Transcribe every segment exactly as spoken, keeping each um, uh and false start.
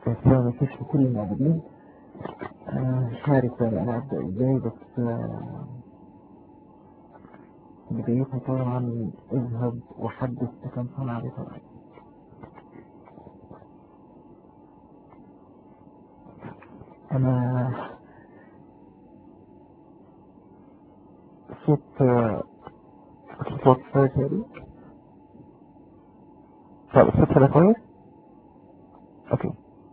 السلام عليكم لكل الموجودين. آه، مش عارف أنا أبدأ إزاي، بس آه، بدايتها طبعا اذهب وحدث كم سنة عليه طبعا. أنا صوت آه، صوت سيري. طب الصوت كده كويس؟ أوكي.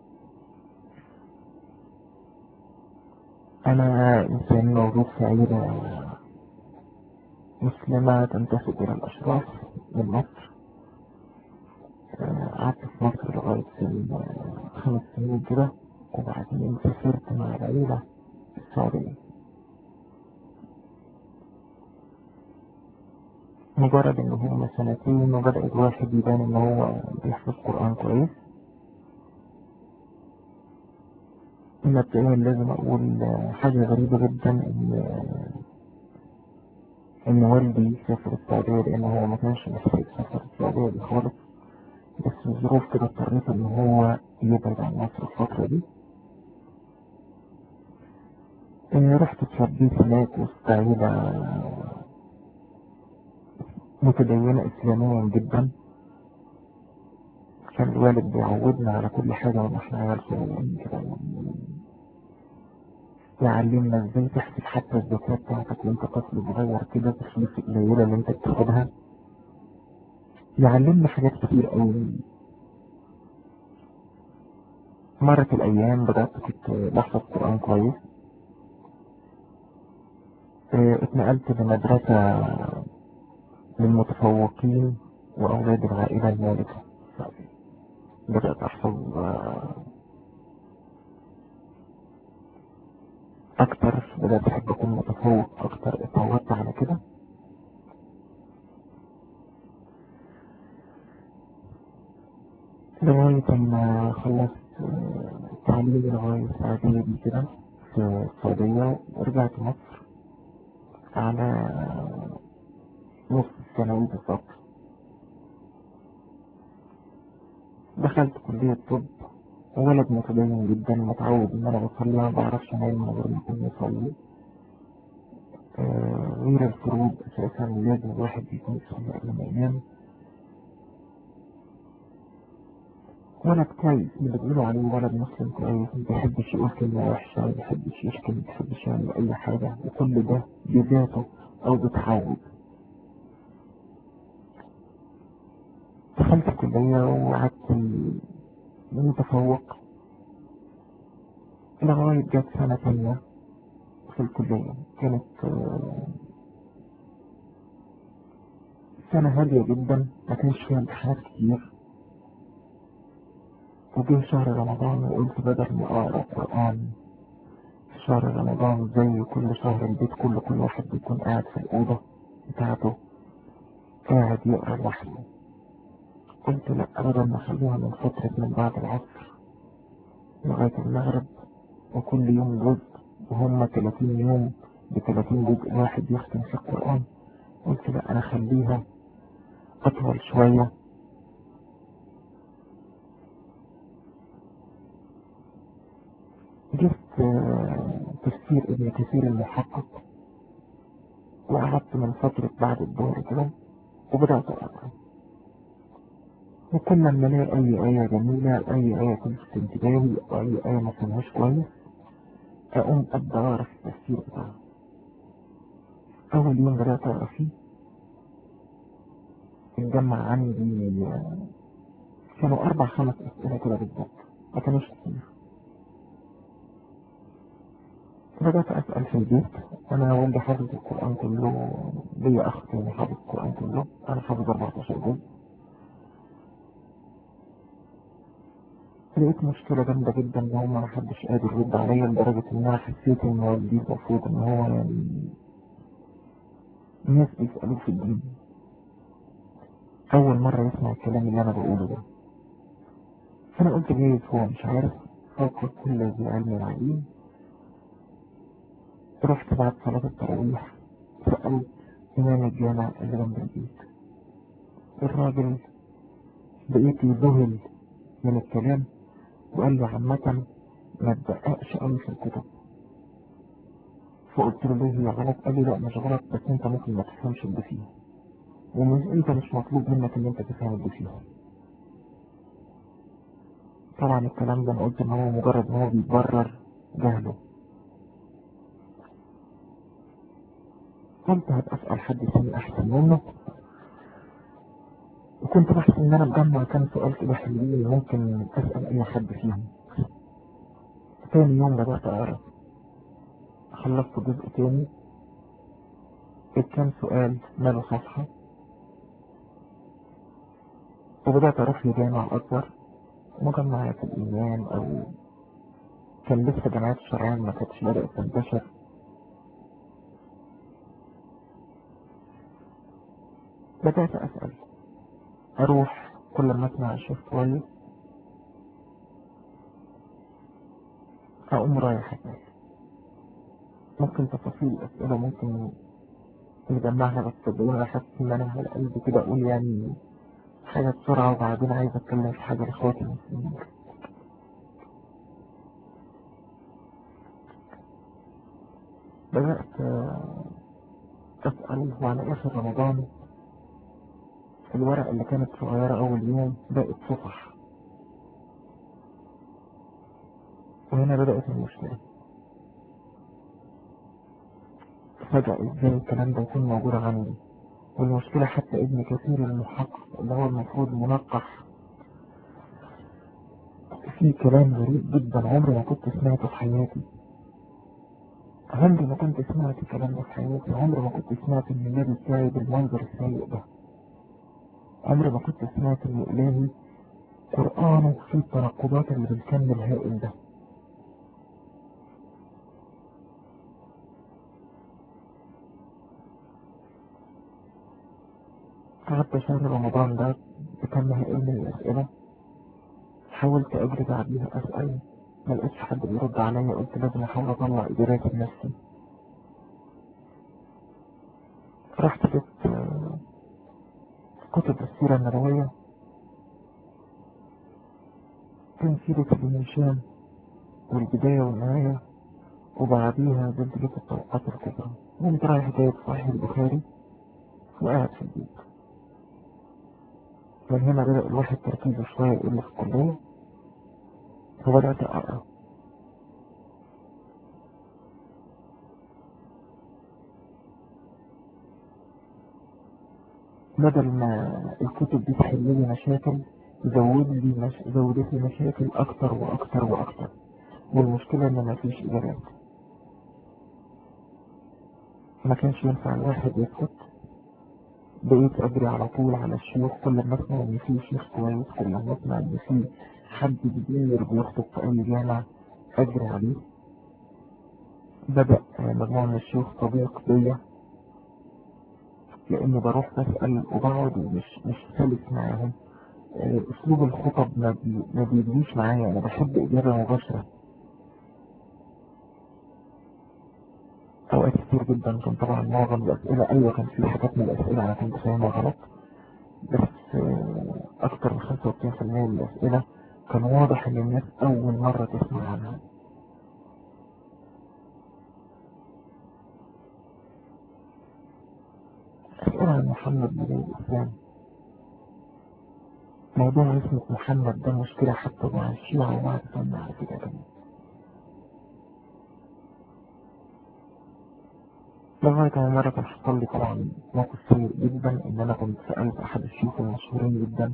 أنا إنسان مولود في عيلة مسلمة تنتسب إلى الأشراف من مصر. آه، قعدت في مصر لغاية سن آه، خمس سنين كده، وبعدين سافرت مع العيلة السعودية. مجرد ان هما سنتين وبدأ الواحد يبان ان هو بيحفظ قرآن كويس. مبدئيا لازم اقول حاجة غريبة جدا، ان ان والدي سافر السعودية، لان هو ما كانش محتاج يسافر السعودية دي خالص، بس الظروف كده اضطريت ان هو يبعد عن مصر الفترة دي. إن رحت اتربيت هناك وسط عيلة متدينة اسلاميا جدا. كان الوالد بيعودنا على كل حاجة من احنا عيال صغيرين كده، يعني يعلمنا ازاي تحسب حتى الزكاة بتاعتك وانت طفل صغير كده بالفلوس القليلة اللي انت بتاخدها. يعلمنا حاجات كتير قوي. مرت الأيام بدأت كنت بحفظ قرآن كويس. اه، اتنقلت لمدرسة للمتفوقين وأولاد العائلة المالكة. بدأت أحفظ اه، أكتر، بدأت أحب أكون متفوق أكتر، اتعودت على كده لغاية ما خلصت اه، تعليمي لغاية إعدادي كده في السعودية، ورجعت مصر على نص الثانوي بالظبط. دخلت كلية طب، ولد متدين جدا متعود ان انا بصلي، ما بعرفش انام من غير ما اكون بصلي. آه، غير الفروض اساسا لازم الواحد يكون يصلي قبل ما ينام. ولد كويس، اللي بيقولوا عليه ولد مسلم كويس، ما بيحبش يقول كلمة وحشة، ما بيحبش يشتم، ما بيحبش يعمل أي حاجة، وكل ده بذاته أو بتعود. دخلت الكلية وقعدت متفوق لغاية جت سنة تانية في الكلية. كانت آه، سنة هادية جدا، ما كانش فيها امتحانات كتير. وجه شهر رمضان وقلت بدل ما أقرأ قرآن في شهر رمضان زي كل شهر البيت كله كل واحد بيكون قاعد في الأوضة بتاعته قاعد يقرأ لوحده، قلت لأ، بدل ما أخليها من فترة من بعد العصر لغاية المغرب وكل يوم جزء، وهم تلاتين يوم بتلاتين جزء الواحد يختم في القرآن، قلت لأ، أنا أخليها أطول شوية. جبت آه، تفسير ابن كثير المحقق، وقعدت من فترة بعد الظهر كده وبدأت أقرأ. وكل لما ألاقي أي آية جميلة، أي آية تلفت انتباهي، أو أي آية ما فهمهاش كويس، أقوم أبدأ أقرأ في التفسير بتاعها. أول يوم بدأت أقرأ فيه اتجمع عندي آه، كانوا أربع خمس أسئلة كده بالظبط، ما كانوش كتير. بدأت أسأل في البيت. أنا والدي حافظ القرآن كله، ليا أخ تاني حافظ القرآن كله، أنا حافظ أربعتاشر جزء. لقيت مشكلة جامدة جدا إن هما محدش قادر يرد عليا، لدرجة إن أنا حسيت إن والدي المفروض إن هو يعني الناس بيسألوه في الدين، أول مرة يسمع الكلام اللي أنا بقوله ده. فأنا قلت جايز هو مش عارف، فوق كل ذي علم عليم. رحت بعد صلاة التراويح سألت إمام الجامع اللي جنب البيت. الراجل بقيت يذهل من الكلام، وقال لي عامة ما تدققش قوي في الكتب. فقلت له ليه هي غلط؟ قال لي لا مش غلط، بس انت ممكن ما تفهمش اللي فيها، ومش انت مش مطلوب منك ان انت تفهم اللي فيها. طبعا الكلام ده انا قلت ان هو مجرد ان هو بيبرر جهله. قلت هبقى اسأل حد تاني احسن منه، وكنت بحس ان انا مجمع كام سؤال كده حلوين ممكن اسأل اي حد فيهم. تاني يوم بدأت اقرا، خلصت جزء تاني، الكام سؤال ماله صفحة، وبدأت اروح لجامع اكبر، مجمعات الايمان، او كان لسه جامعات الشرعية ما كانتش بدأت تنتشر. بدأت اسأل، اروح كل ما اسمع الشيخ كويس اقوم رايح اسأل. ممكن تفاصيل الاسئلة ممكن نجمعها، بس بدون احس ان انا على قلبي كده اقول يعني حاجة بسرعة، وبعدين عايز اتكلم في حاجة لاخواتي المسلمين. بدأت آه، اسأل، وعلى اخر رمضان الورقة اللي كانت صغيرة اول يوم بقت صفح. وهنا بدأت المشكلة. فجأة ازاي الكلام ده يكون موجود عندي؟ والمشكلة حتى ابن كثير المحقق اللي هو المفروض منقح في كلام غريب جدا عمري ما كنت سمعته في حياتي. عمري ما كنت سمعت الكلام ده في حياتي. عمري ما كنت سمعت ان النبي بتاعي بالمنظر السيء ده. عمري ما كنت سمعت ان الهي قرآنه فيه التناقضات اللي بالكم الهائل ده. قعدت شهر رمضان ده بكم هائل من الأسئلة، حاولت أجري بعديها أسأل، ما لقيتش حد بيرد عليا. قلت لازم أحاول أطلع إجابات بنفسي. رحت جبت آه، كتب السيرة النبوية، كان سيرة ابن هشام والبداية والنهاية، وبعديها نزلت جبت الطبقات الكبرى. قمت رايح جايب صحيح البخاري وقاعد في البيت. من هنا بدأ الواحد تركيزه شوية يقل في الكلية، فبدأت أقرأ. بدل ما الكتب دي تحل لي مشاكل، زود لي مش... زودت لي مشاكل أكتر وأكتر وأكتر. والمشكلة إن مفيش إجابات. ما كانش ينفع الواحد يسكت. بقيت أجري على طول على الشيوخ، كل ما أسمع إن في شيخ كويس، كل ما أسمع إن في حد كبير بيخطب في أي جامع أجري عليه. بدأ مجموعة من الشيوخ صديق بيا، لأني بروح بسأل وبقعد ومش مش سالك معاهم. آه، أسلوب الخطب ما, بي... ما بيجيش معايا. أنا بحب إجابة مباشرة. أوقات كتير جدا كان طبعا معظم الأسئلة أيوة كان في حاجات من الأسئلة أنا كنت فاهمها غلط، بس آه، أكتر من خمسة وتسعين في المية من الأسئلة كان واضح إن الناس أول مرة تسمع عنها. أسئلة عن محمد بداية الإسلام. موضوع اسمه محمد ده مشكلة حتى مع الشيعة ومع السنة على كده كمان. لغاية ما مرة كان حصل لي طبعا موقف سيء جدا، إن أنا كنت سألت أحد الشيوخ المشهورين جدا،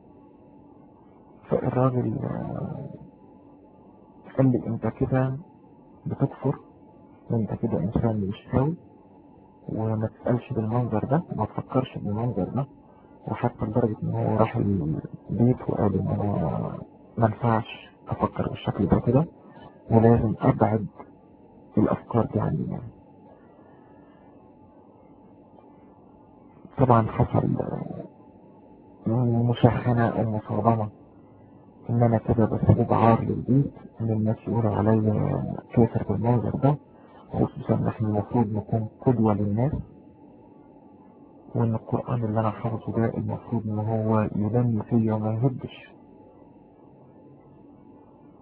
فالراجل آه، قال لي أنت كده بتكفر، وأنت كده إنسان مش سوي، وما تسألش بالمنظر ده وما تفكرش بالمنظر ده. وحتى لدرجة إن هو راح البيت وقال إن هو ما ينفعش أفكر بالشكل ده كده، ولازم أبعد الأفكار دي عني يعني. طبعا حصل آه، مشاحنة أو مصادمة، إن أنا كده بسبب عار للبيت، إن الناس يقولوا عليا كافر بالمنظر ده، خصوصا إن إحنا المفروض نكون قدوة للناس، وإن القرآن اللي أنا حافظه ده المفروض إن هو ينمي فيا وما يهدش.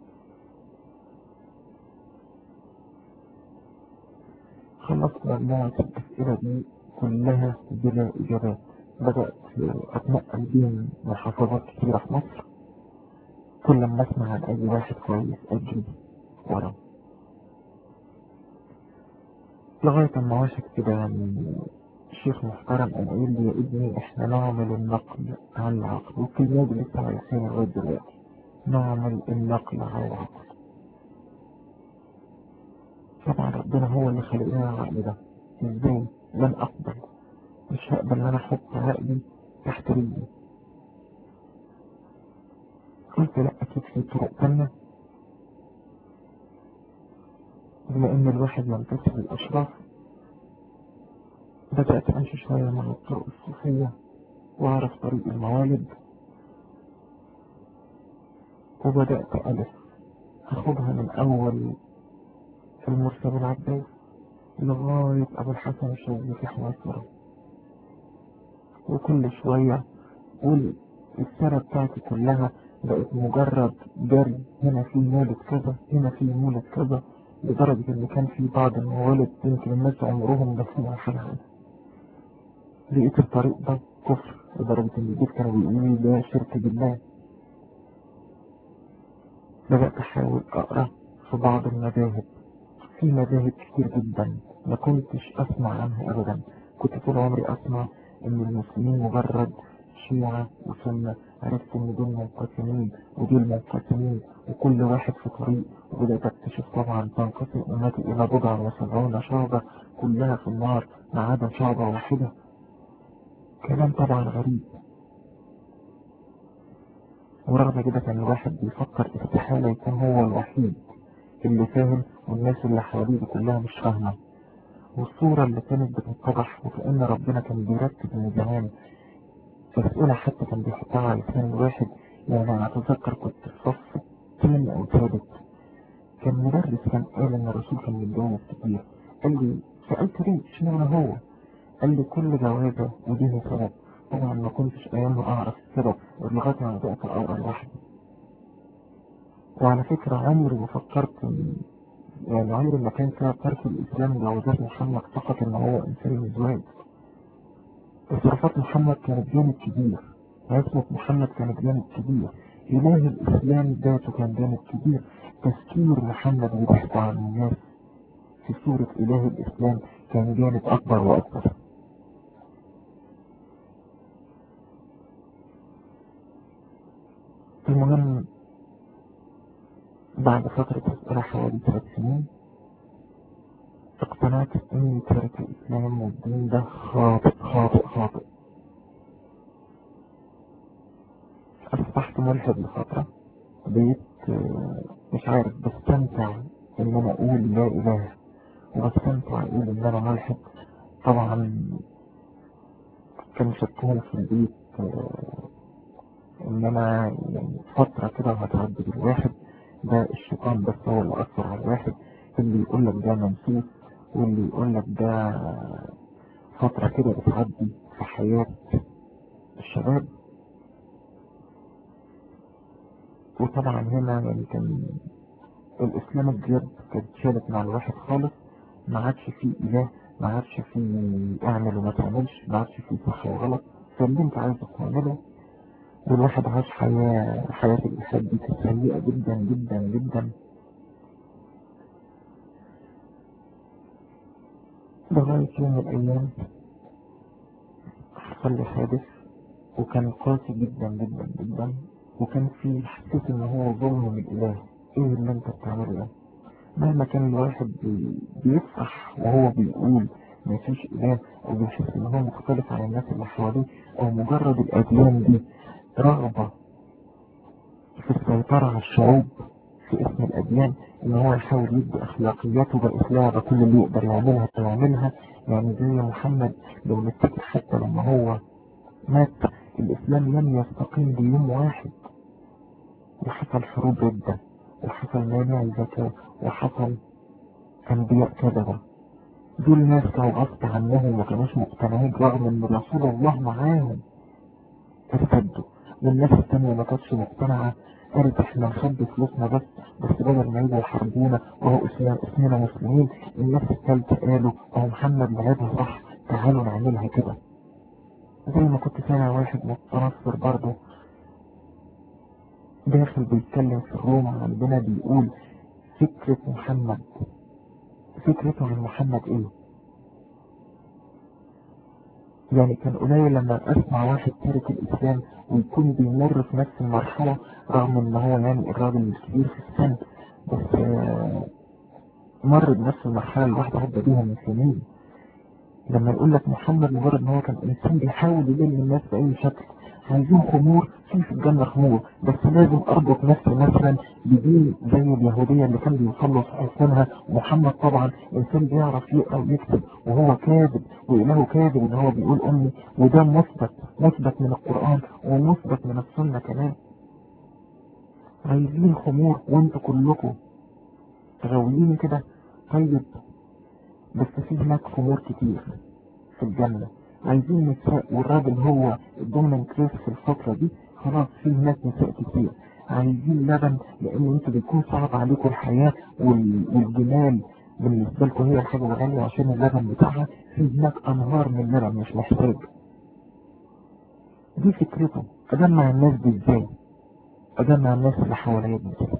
خلصت مجموعة الأسئلة دي كلها بلا إجابات. بدأت أتنقل بين محافظات كتيرة في مصر، كل ما أسمع عن أي واحد كويس أجري وراه، لغاية ما واحد كده يعني شيخ محترم قام قايل لي: يا ابني احنا نعمل النقل على العقل، والكلمة دي لسه عايشين لغاية دلوقتي، نعمل النقل على العقل. طبعا ربنا هو اللي خلق لنا العقل ده، ازاي؟ لن أقبل، مش هقبل ان انا احط عقلي تحت رجلي. قلت لا، اكيد في طرق تانية. بما ان الواحد ينتسب للاشراف، بدأت امشي شوية مع الطرق الصوفية واعرف طريق الموالد، وبدأت ألف أخدها من أول المرسل العباس لغاية أبو الحسن الشاذلي في حواسره، وكل شوية والسنة بتاعتي كلها بقت مجرد جري، هنا في مولد كذا، هنا في مولد كذا، لدرجة إن كان في بعض الموالد يمكن الناس عمرهم ما سمعوا حاجة عنها. لقيت الطريق ده كفر، لدرجة إن البيت كانوا بيقولوا لي ده شرك بالله. بدأت أحاول أقرأ في بعض المذاهب، في مذاهب كتير جدا ما كنتش أسمع عنها أبدا. كنت طول عمري أسمع إن المسلمين مجرد شيعة وسنة، عرفت إن دول منقسمين ودول منقسمين وكل واحد في طريق، وبدأت أكتشف طبعا تنقسم أمتي إلى بضع وسبعون شعبة كلها في النار ما عدا شعبة واحدة. كلام طبعا غريب، ورغم كده كان الواحد بيفكر استحالة يكون هو الوحيد اللي فاهم والناس اللي حواليه دي كلها مش فاهمة. والصورة اللي كانت بتتضح وكأن ربنا كان بيرتب من زمان أسئلة حتى كان بيحطها على لسان الواحد. يعني أنا أتذكر كنت في صف تاني أو تالت، كان مدرس كان قال إن الرسول كان متجوز كتير. قال لي، سألت ليه اشمعنى هو؟ قال لي كل جوازة وليه سبب. طبعا ما كنتش أيامها أعرف السبب لغاية ما بدأت أقرأ لوحدي. وعلى فكرة عمري ما فكرت إن- يعني عمري ما كان سبب ترك الإسلام جوازات محمد فقط إن هو إنسان مزواج. تصرفات محمد كانت جانب كبير، عصمة محمد كانت جانب كبير، إله الإسلام ذاته كان جانب كبير، تفكير محمد وبحثه عن الناس في صورة إله الإسلام كان جانب أكبر وأكبر. المهم بعد فترة أسئلة حوالي ثلاث سنين اقتنعت إن ترك الإسلام والدين ده خاطئ خاطئ خاطئ. أصبحت ملحد لفترة، بقيت آه، مش عارف بستمتع إن أنا أقول لا إله، وبستمتع أقول إن أنا ملحد. طبعا كان شكهم في البيت آه، إن أنا يعني فترة كده هتعدي بالواحد ده الشيطان بس هو اللي أثر على الواحد، اللي يقول لك ده منسوس، واللي يقول لك ده فترة كده بتعدي في حياة الشباب. وطبعا هنا يعني كان الإسلام الجد كانت شالت مع الواحد خالص، ما عادش فيه إله، ما عادش فيه اعمل وما تعملش، ما عادش فيه صح وغلط، فاللي انت عايزه تعمله. والواحد عاش حياة حياة الإلحاد دي كانت سيئة جدا جدا جدا، لغاية يوم من الأيام حصل لي حادث، وكان قاسي جدا جدا جدا، وكان في حسيت إن هو ظلم من الإله. إيه اللي أنت بتعمله ده؟ مهما كان الواحد بي- بيفرح وهو بيقول مفيش إله، أو بيحس إن هو مختلف عن الناس اللي حواليه، أو مجرد الأديان دي رغبة في السيطرة على الشعوب في اسم الأديان، إن هو يحاول يدي أخلاقياته بإسلام كل اللي يقدر يعملها يعملها. يعني زي محمد لو نفتكر حتى لما هو مات الإسلام لم يستقيم بيوم واحد، وحصل حروب ردة، وحصل مانع الزكاة، وحصل أنبياء كذبة. دول ناس كانوا غصب عنهم ما كانوش مقتنعين رغم إن رسول الله معاهم ارتدوا، والناس التانية ما كانتش مقتنعة قالت احنا نخبي فلوسنا بس بس بدل ما يجوا يحاربونا وهو اسمنا اسمنا مسلمين. الناس الثالثة قالوا اهو محمد لعبها صح، تعالوا نعملها كده. زي ما كنت سامع واحد متنصر برضه داخل بيتكلم في الروم عندنا بيقول فكرة محمد، فكرته عن محمد ايه؟ يعني كان قليل لما اسمع واحد تارك الاسلام ويكون بيمر في نفس المرحلة، رغم ان هو يعني الراجل الكبير في السن، بس آه مر بنفس المرحلة اللي واحد عدى بيها من سنين. لما يقول لك محمد مجرد ان هو كان انسان بيحاول يلم الناس باي شكل، عايزين خمور في في الجنة خمور، بس لازم اربط نفسي مثلا بدين زي اليهودية اللي كان بيوصل له في حسنها. محمد طبعا انسان بيعرف يقرا ويكتب وهو كاذب واله كاذب ان هو بيقول امي، وده مثبت مثبت من القرآن ومثبت من السنة كمان. عايزين خمور وانتوا كلكم غاويين كده، طيب بس في هناك خمور كتير في الجنة. عايزين نساء والراجل هو الدوميننت كريس في الفترة دي، خلاص في هناك نساء كتير. عايزين لبن لان انتوا بيكون صعب عليكم الحياة وال- والجمال بالنسبة لكم هي الحاجة الغالية عشان اللبن بتاعها، في هناك انهار من اللبن مش محتاج. دي فكرته. اجمع الناس دي ازاي؟ اجمع الناس اللي حواليا دي ازاي؟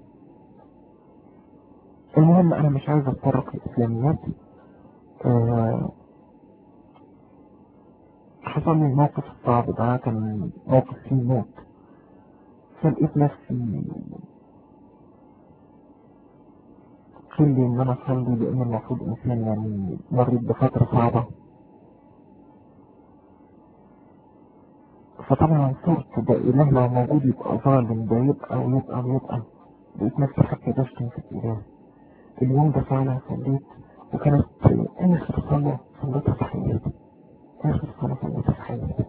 المهم انا مش عايز اتطرق للاسلاميات. آه حصل لي الموقف الصعب ده، كان موقف فيه موت، فلقيت نفسي قيل لي ان انا اصلي لان المفروض انسان يعني مريت بفترة صعبة. فطبعا صرت ده اله لو موجود يبقى ظالم، ده يبقى ويبقى ويبقى. لقيت نفسي حتى بشتم في الاله. اليوم ده فعلا صليت، وكانت اخر صلاة صليتها في حياتي، اخر صلاة صليتها في حياتي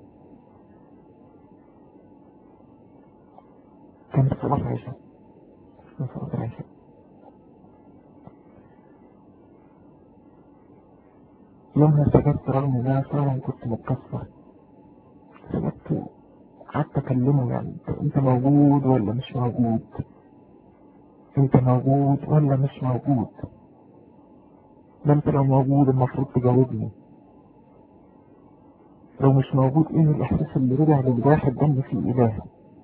كانت صلاة العشاء. كانت صلاة العشاء. يومها سجدت رغم ان انا فعلا كنت متكسر. سجدت قعدت اكلمه، يعني انت موجود ولا مش موجود؟ انت موجود ولا مش موجود؟ ده انت لو موجود المفروض تجاوبني، لو مش موجود ايه الاحساس اللي رجع للواحد ده ان في اله؟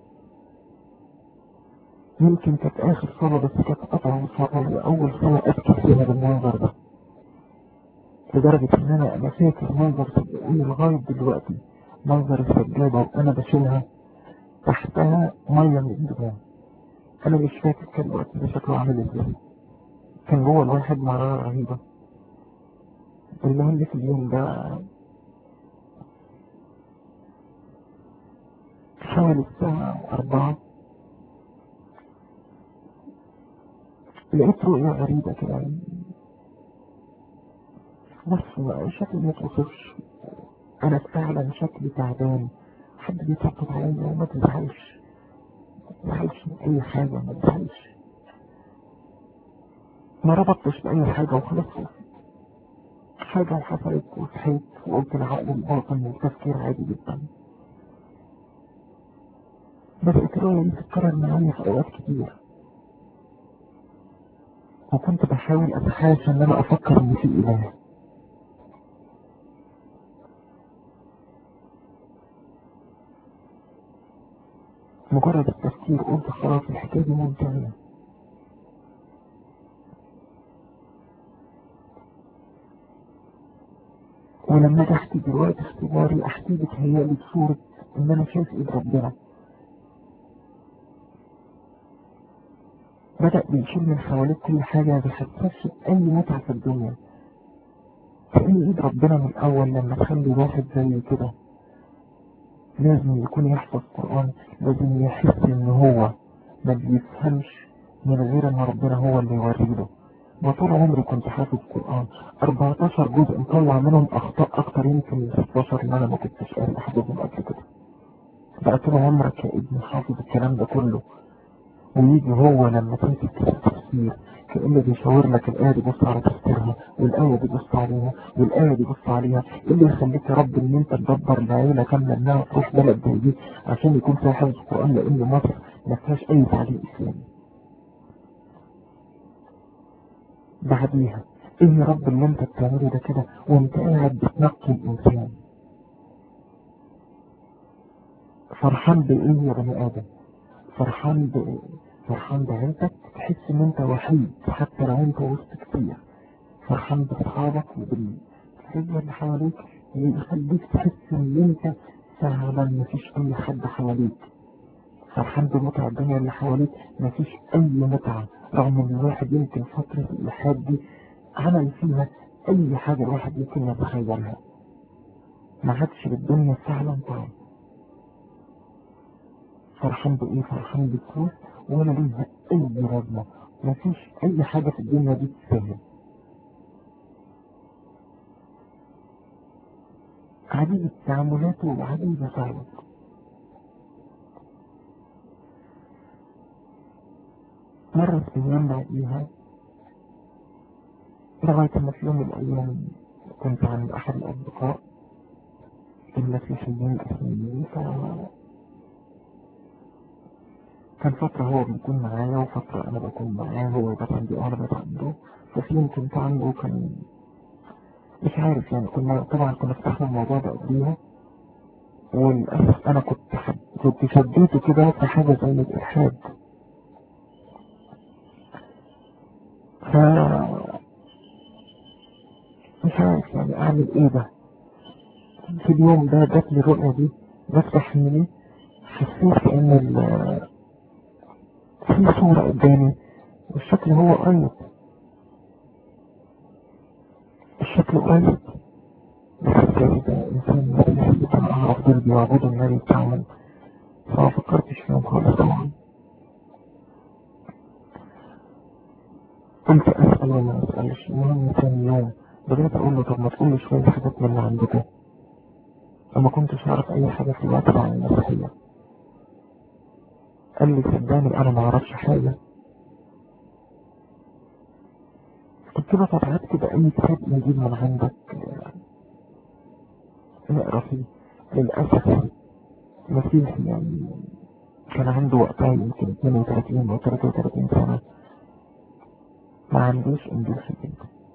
يمكن كانت اخر صلاة بس كانت اطول صلاة واول صلاة ابكي فيها بالمنظر ده، لدرجة ان انا انا فاكر منظر صدقوني لغاية دلوقتي، منظر السجادة وانا بشيلها تحتها مية من الدموع. انا مش فاكر كان الوقت ده شكله عامل ازاي، كان جوه الواحد مرارة رهيبة. المهم في اليوم ده حوالي الساعة أربعة لقيت رؤية غريبة كده، بس شكل ما توصفش. أنا فعلا شكلي تعبان، حد بيطبطب عليا وما تزعلش، ما تزعلش من أي حاجة، ما تزعلش. ما ربطتش بأي حاجة وخلاص، حاجة وحصلت وصحيت وقلت العقل الباطن والتفكير عادي جدا. بدأت الرؤية دي تتكرر معايا في أوقات كتير، وكنت بحاول أتحاشى إن أنا أفكر إن في إله. مجرد التفكير قلت خلاص الحكاية دي منتهية. ولما اجي احكي دلوقتي اختباري احكي بتهيألي بصورة ان انا شايف ايد ربنا. بدأ بيشيل من حواليك كل حاجة، ما بيحسسش بأي متعة في الدنيا. كأن ايد ربنا من الاول لما تخلي واحد زي كده لازم يكون يحفظ قرآن، لازم يحس ان هو ما بيفهمش من غير ان ربنا هو اللي يوريله. وطول عمري كنت حافظ قرآن أربعتاشر جزء، مطلع منهم اخطاء اكتر يمكن من ستاشر اللي انا ما كنتش قادر احفظهم قبل كده. بقى طول عمرك يا ابني حافظ الكلام ده كله، ويجي هو لما تمسك التفسير كأنه بيشاور لك الآية دي بص على تفسيرها، والآية دي بص عليها، والآية دي بص عليها. إيه اللي يخليك يا رب إن أنت تدبر لعيلة كاملة إنها تروح بلد زي دي عشان يكون فيها حفظ القرآن؟ لأن مصر ما فيهاش اي تعليق اسلامي. بعديها ايه يا رب اللي انت بتعمله ده كده وانت قاعد بتنقي الانسان؟ فرحان بايه يا بني ادم؟ فرحان ب فرحان بعيلتك، تحس ان انت وحيد حتى لو انت وسط كتير. فرحان باصحابك وبالحاجة اللي حواليك، يخليك تحس ان انت فعلا مفيش اي حد حواليك. فرحان بمتعة الدنيا اللي حواليك، مفيش اي متعة، رغم ان الواحد يمكن فترة الالحاد دي عمل فيها اي حاجة الواحد يمكن يتخيلها. ما عادش بالدنيا فعلا طعم. فرحان بايه؟ فرحان بالفلوس ولا ليها اي لازمة. مفيش اي حاجة في الدنيا دي تستاهل. عديد تعاملاته وعديد فعلا. مرت ايام بعديها لغاية ما في يوم من الايام كنت عند احد الاصدقاء المسيحيين الاسلاميين، كان فترة هو بيكون معايا وفترة أنا بكون معاه، هو يبقى عندي وأنا ببقى عنده. ففي يوم كنت عنده كان مش عارف يعني، كنا طبعا كنا فتحنا الموضوع ده قبليها، وللأسف أنا كنت حب كنت شديته كده في حاجة زي الإلحاد. ف مش عارف يعني أعمل إيه ده. في اليوم ده جات لي الرؤية دي، بفتح مني حسيت إن ال- في صورة قدامي، والشكل هو قريب، الشكل قريب. بس ازاي ده إنسان مسيحي كان أعرف دول بيعبدوا النبي بتاعهم؟ فما فكرتش فيهم خالص طبعا. قلت أسأل ولا ما أسألش. المهم ثاني يوم بدأت أقول له طب ما تقول لي شوية حاجات من اللي عندكم. وما كنتش أعرف أي حاجة في الوقت عن المسيحية. قال لي صدقني أنا ما أعرفش حاجة. قلت له طب هات كده أي كتاب إنجيل من عندك نقرا فيه. للأسف مسيحي يعني، كان عنده وقتها يمكن اثنين وثلاثين أو ثلاثة وثلاثين سنة، ما عندوش إنجيل في البيت.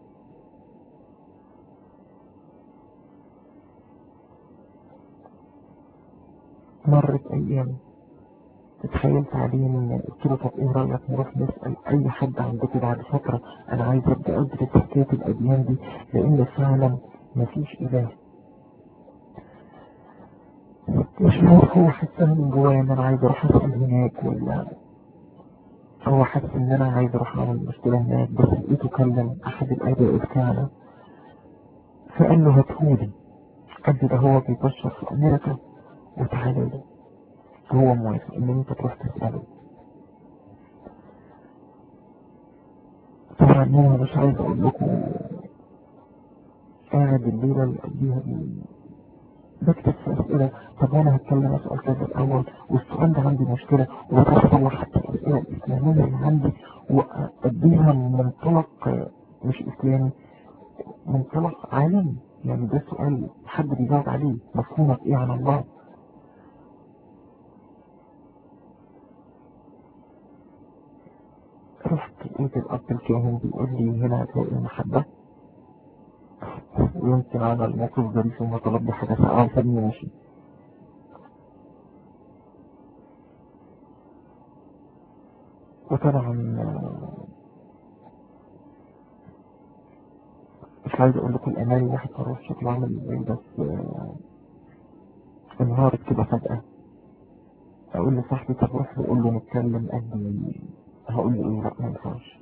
مرت أيام، اتخيلت عليه من قلت له طب ايه رأيك نروح نسأل اي حد عندكم بعد فترة، انا عايز ابدأ ادرس حكاية الاديان دي، لان فعلا مفيش اله. مش عارف هو حاسس من جوايا ان انا عايز اروح اسأل هناك، ولا هو حاسس ان انا عايز اروح اعمل مشكلة هناك. بس لقيته كلم احد الاباء بتاعنا فقال له هاتهولي. قال لي ده هو بيبشر في امريكا وتعالى له، هو موافق ان انت تروح تسأله. طبعا انا مش عايز اقول لكم، قاعد الليلة اللي قبليها دي بكتب في أسئلة. طب أنا هتكلم أسأل كذا الأول، والسؤال ده عندي مشكلة، وأطلع حتى الأسئلة الإسلامية اللي عندي وأديها من منطلق آه، مش إسلامي، منطلق عالمي. يعني ده سؤال حد بيجاوب عليه، مفهومك إيه عن الله؟ رحت لقيت الأب الكاهن بيقول لي هنا هتلاقي المحبة، ويمكن على الموقف ظريف وما طلب لي حاجة ساعة وسابني ماشي. وطبعا آه، مش عايز أقول لكم الأماني واحد صراحة شكله عامل إزاي، بس آه، انهارت كده فجأة. اقول لصاحبي طب روح اقول له نتكلم، قال لي هقول له ايه؟ لا ما ينفعش.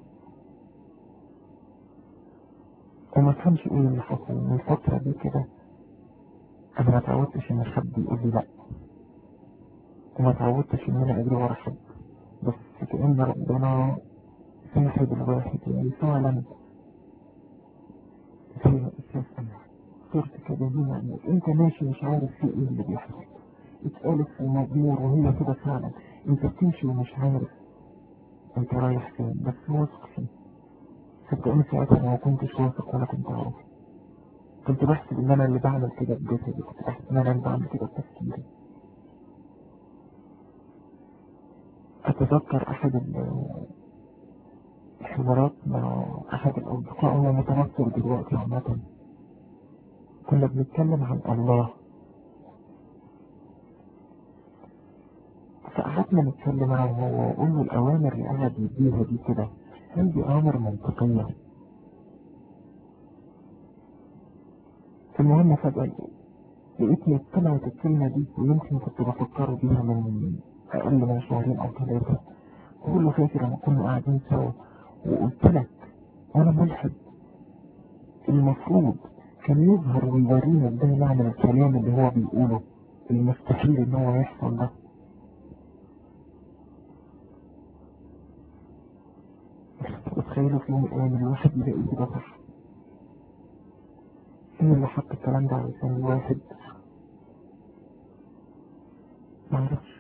وما فهمش ايه اللي حصل من الفترة دي كده. انا ما اتعودتش ان حد يقول لي لا، وما اتعودتش ان انا اجري ورا حد. بس كأن ربنا ساحب الواحد يعني فعلا زي ما الإسلام قال صرت كده. يعني انت ماشي مش عارف في ايه اللي بيحصل، اتقالت في المزمور وهي كده فعلا. انت بتمشي ومش عارف انت رايح فين، بس واثق فيه. صدقني ساعتها أنا ما كنتش واثق ولا كنت عارف. كنت بحسب ان انا اللي بعمل كده بجسدي، كنت بحسب ان انا اللي بعمل كده بتفكيري. أتذكر أحد الحوارات مع أحد الأصدقاء، هو متنصر دلوقتي عامة، كنا بنتكلم عن الله، فقعدنا نتكلم عنه وأقول له الأوامر اللي قاعد يديها دي كده، هل دي أوامر منطقية؟ المهم فجأة لقيتني طلعت الكلمة دي، ويمكن كنت بفكر بيها من أقل من شهرين أو ثلاثة. بقول له فاكر لما كنا قاعدين سوا وقلت لك أنا ملحد؟ المفروض كان يظهر ويورينا ازاي نعمل الكلام اللي هو بيقوله المستحيل ان هو يحصل ده. تخيلوا في يوم من الايام الواحد يلاقي كده صح. ايه اللي حط الكلام ده على لسان الواحد؟ معرفش.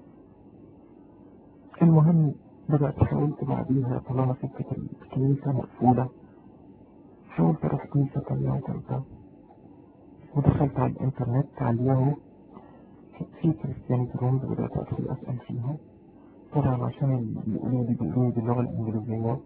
المهم بدأت حاولت بعديها طالما سكة الكنيسة مقفولة، حاولت اروح كنيسة تانية وتالتة، ودخلت على الانترنت على الياهو في كريستيانيتي رومز، بدأت ادخل اسأل فيها. طبعا عشان اللي بيقولوا لي بيقولوا لي باللغة الانجليزية،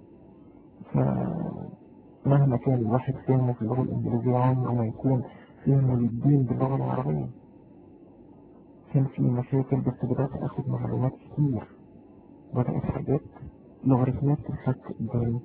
فمهما كان الواحد فهمه في اللغة الانجليزية عمره ما يكون فهمه للدين باللغة العربية. كان في مشاكل، بس بدأت اخد معلومات كتير، بدأت حاجات لوغاريتمات تتحط قدامي.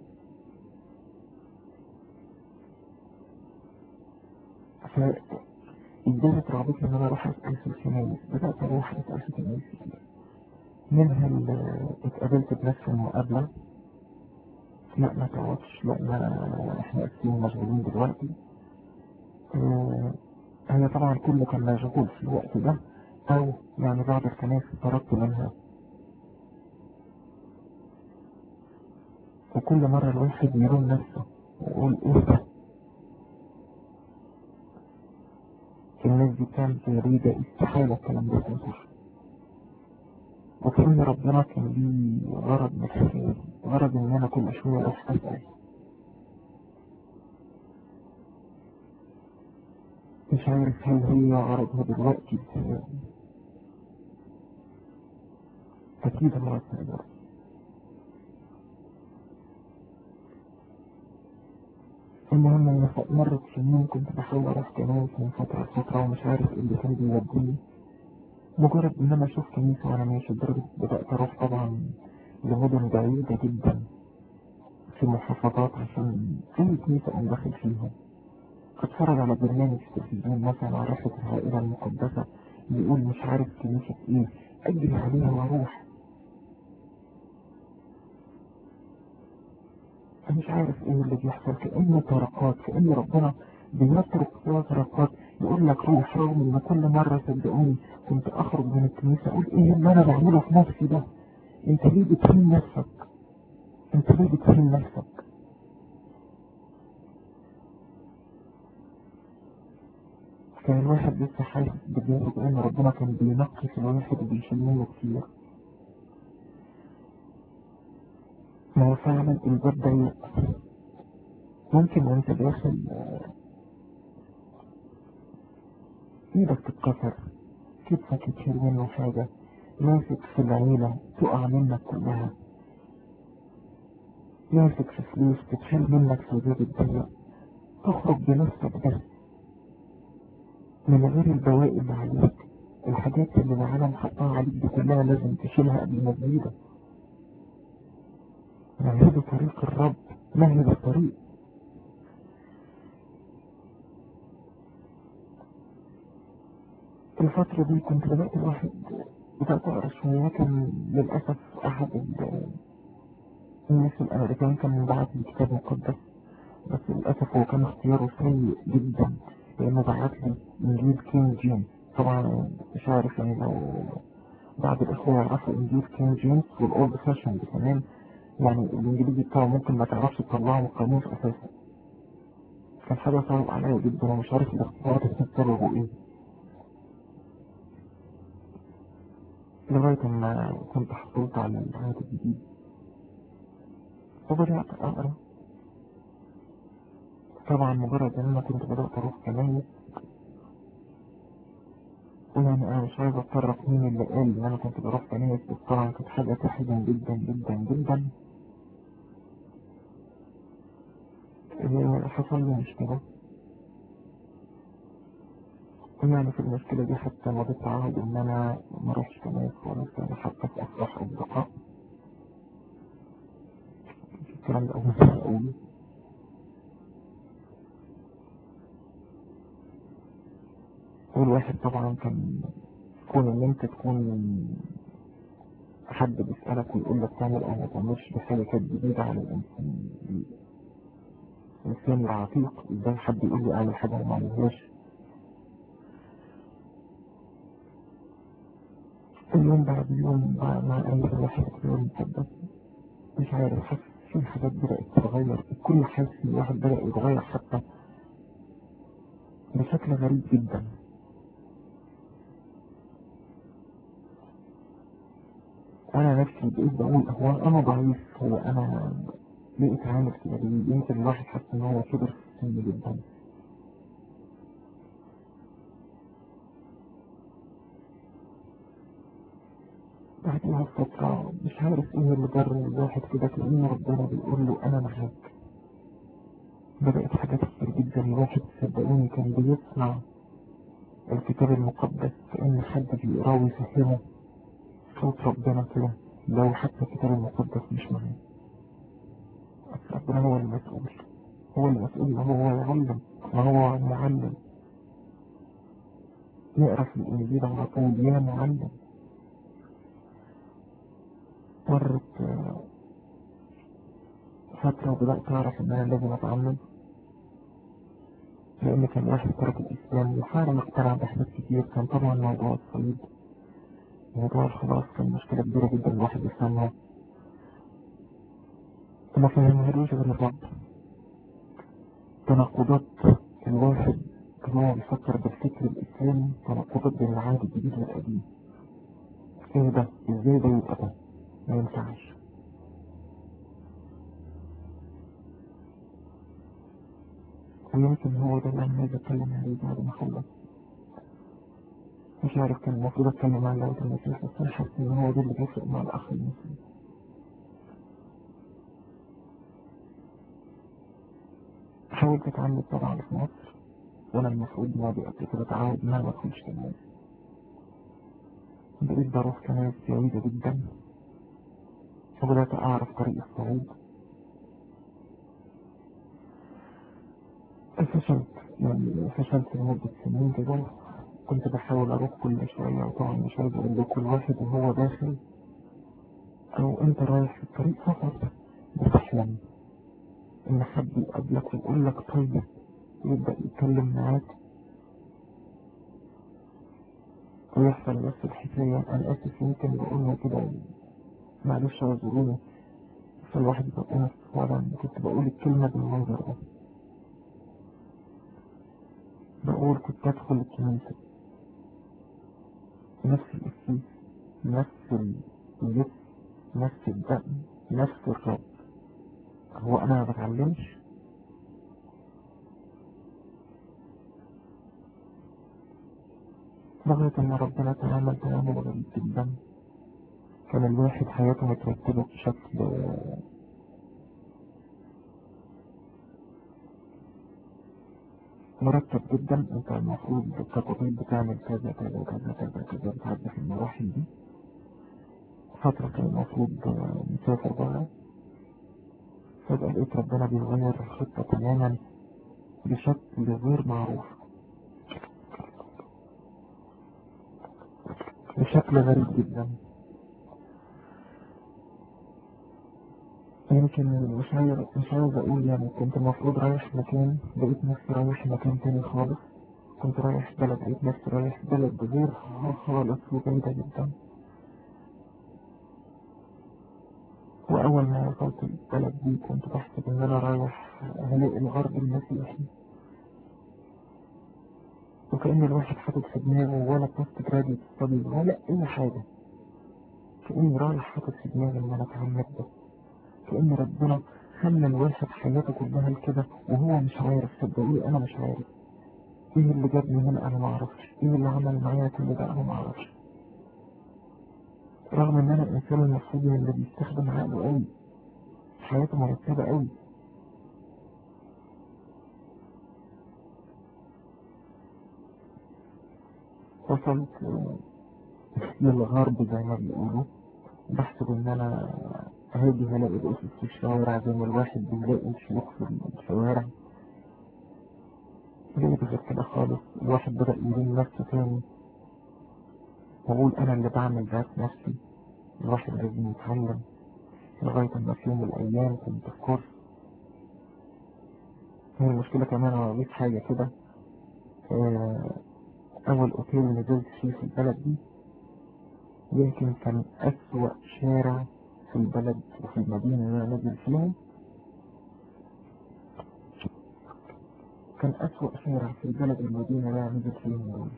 فإدارة رغبتي إن أنا أروح أسأل في الكنايس، بدأت أروح أسأل في كنايس كتير، منها اللي اتقابلت بنفس المقابلة، لا ما تقعدش، لا ما احنا اسمين مشغولين دلوقتي. اه هي طبعا كله كان مشغول في الوقت ده، أو يعني بعض الكنايس اتطردت منها. وكل مرة الواحد يلوم نفسه ويقول إيه ده، الناس دي كانت جريدة، استحالة الكلام ده ينصح. وكأن ربنا كان ليه غرض من الحكاية، غرض إن أنا كل شوية أروح أسأل. مش عارف هل هي غرضها دلوقتي، بس أكيد غرض هيبقى. المهم إن مرت سنين كنت بحاول أروح كنايس من فترة لفترة، ومش عارف إيه اللي كان بيوديني. مجرد إن أنا أشوف كنيسة وأنا ماشي، لدرجة بدأت أروح طبعا لمدن بعيدة جدا في محافظات عشان أي كنيسة أنا داخل فيها. أتفرج على برنامج في التلفزيون مثلا عن رحلة العائلة المقدسة، يقول مش عارف كنيسة إيه، أجري عليها وأروح. مش عارف إيه اللي بيحصل، كأنه طرقات، كأن ربنا بيترك فيها طرقات يقول لك روح، رغم إن كل مرة صدقوني كنت أخرج من الكنيسة أقول إيه اللي أنا بعمله في نفسي ده؟ أنت ليه بتهين نفسك؟ أنت ليه بتهين نفسك؟ كان الواحد لسه حاسس بجد كأن ربنا كان بينقي في الواحد وبيشيل منه كتير. ما هو فعلا الباب ضيق، ممكن وانت داخل ايدك تتكسر، كتفك يتشيل منه حاجة، ماسك في العيلة تقع منك كلها، ماسك في فلوس تتشيل منك في الباب الضيق، تخرج بنفسك بس من غير البواقي اللي عليك. الحاجات اللي العالم حطها عليك دي كلها لازم تشيلها قبل ما تزيدك. مهد طريق الرب، مهد الطريق. الفترة دي كنت بدأت الواحد بدأت أقرأ شوية. كان للأسف أحد الناس الأمريكان كان بعت لي كتاب مقدس، بس للأسف هو كان اختياره سيء جدا، لأنه بعت لي إنجيل كينج جيمس. طبعا مش عارف يعني لو بعض الإخوة يعرفوا إنجيل كينج جيمس والأولد فاشن كمان، يعني الإنجليزي بتاعه ممكن ما تعرفش تطلعه من القاموس أساسا. كان حاجة صعبة عليا جدا، ومش عارف الاختيارات السببه إيه، لغاية ما كنت حصلت على العهد الجديد وبدأت أقرأ. طبعا مجرد ان انا كنت بدأت اروح كنايس، ويعني أنا مش عايز أتطرق مين اللي قال إن أنا كنت بروح كنايس، بس طبعا كانت حاجة تحزن جدا جدا جدا. إيه، حصل لي مشكلة، يعني في المشكلة دي حتى مضيت عهد إن أنا مروحش كنايس خالص، يعني حتى في أفراح أصدقاء. الكلام ده أول مرة أقوله. والواحد طبعا كان كون إن أنت تكون حد بيسألك ويقول لك تعمل أو ما تعملش، دي حاجة كانت جديدة على الإنسان الإنسان العتيق. إزاي حد يقول لي أعمل حاجة وما أعملهاش؟ اليوم بعد يوم مع مع أي الواحد يوم مقدس، مش عارف، حاسس في حاجات بدأت تتغير، الكل حاسس إن الواحد بدأ يتغير حتى بشكل غريب جدا. وأنا نفسي بقيت بقول هو أنا ضعيف، هو أنا ليه اتعامل كده ليه؟ يمكن الواحد حاسس إن هو كبر في السن جدا. بعدها بفترة مش عارف إيه اللي جر الواحد كده، كأن ربنا بيقول له أنا معاك. بدأت حاجات كتير جدا، الواحد صدقوني كان بيسمع الكتاب المقدس كأن حد بيقراه ويفهمه صوت ربنا كده، لو حتى الكتاب المقدس مش معاه. بس ربنا هو المسؤول، هو المسؤول، هو هو يعلم، ما هو معلم. يقرأ في الإنجيل على طول يا معلم. مرت آه، فترة وبدأت أعرف إن أنا لازم أتعلم، لأن كان واحد ترك الإسلام وفعلا اقتنع بحاجات كتير. كان طبعا موضوع الصليب، موضوع الخلاص، كان مشكلة كبيرة جدا الواحد يفهمها وما فهمهالوش غير الرب. تناقضات الواحد هو بيفكر بالفكر الإسلامي، تناقضات بين العهد الجديد والقديم. إيه ده؟ إزاي ده يبقى ده؟ ما ينفعش. ويمكن هو ده اللي أنا عايز أتكلم عليه بعد ما أخلص. مش عارف، كان المفروض أتكلم عن لغة المسيح، بس أنا حاسس إن هو ده اللي بيفرق مع الأخ المسلم. حاولت أتعلم طبعا في مصر، وأنا المفروض ما قبل كده اتعود إن أنا ما أدخلش كنايس. بقيت بروح كنايس بعيدة جدا، وبدأت أعرف طريق الصعود. فشلت، يعني فشلت لمدة سنين كده. كنت بحاول أروح كل شوية، وطبعا مش عايز أقول لكل واحد وهو داخل أو أنت رايح في الطريق فقط بتحلم إن حد يقابلك ويقول لك طيب، ويبدأ يتكلم معاك ويحصل نفس الحكاية. أنا آسف يمكن بقولها كده، معلش اعذروني، بس الواحد بيبقى نفسه فعلا. كنت بقول الكلمة بالمنظر ده، بقول كنت أدخل الكنيسة نفس الإسيس، نفس اللبس، نفس الدقن، نفس الرب. هو أنا ما بتعلمش؟ لغاية ما ربنا تعامل تعامل غريب جدا. كان الواحد حياته مترتبة بشكل مرتب جدا. انت المفروض كطبيب بتعمل كذا كذا كذا كذا كذا، بتعدي في المراحل دي. فترة كان المفروض مسافر بره، فجأة لقيت ربنا بيغير الخطة تماما بشكل غير معروف، بشكل غريب جدا. يمكن مش عايز مش عايز اقول، يعني كنت المفروض رايح مكان، لقيت نفسي رايح مكان تاني خالص. كنت رايح بلد، لقيت نفسي رايح بلد غير خالص وبعيدة جدا. وأول ما وصلت البلد دي كنت بحسب إن أنا رايح هلاقي الغرب المسيحي، وكأن الواحد حاطط في دماغه ولا بوست جراديوت ستادي ولا أي حاجة. كأني رايح حاطط في دماغي إن أنا أتعلم ده. كأن ربنا خلى الواحد حياته كلها كده وهو مش عارف. صدقوني أنا مش عارف. ايه اللي جابني هنا انا معرفش، ايه اللي عمل معايا كل ده انا معرفش، رغم ان انا الانسان المفروض اللي بيستخدم عقله قوي، حياته مرتبة قوي. وصلت آه، للغرب زي ما بيقولوا، بحسب ان انا هاجي هلاقي الاسس في الشوارع زي ما الواحد بيلاقي شيوخ في الشوارع. لقيت غير كده خالص، الواحد بدأ يلين نفسه تاني وأقول أنا اللي بعمل ده في نفسي. الواحد لازم يتعلم، لغاية ما في يوم من الأيام كنت في كورس. هي المشكلة كمان أنا لقيت حاجة كده، آه، أول أوتيل نزلت فيه في البلد دي يمكن كان أسوأ شارع في البلد وفي المدينة اللي أنا نازل فيها. كان أسوأ شارع في البلد والمدينة اللي أنا نازل فيهم دول.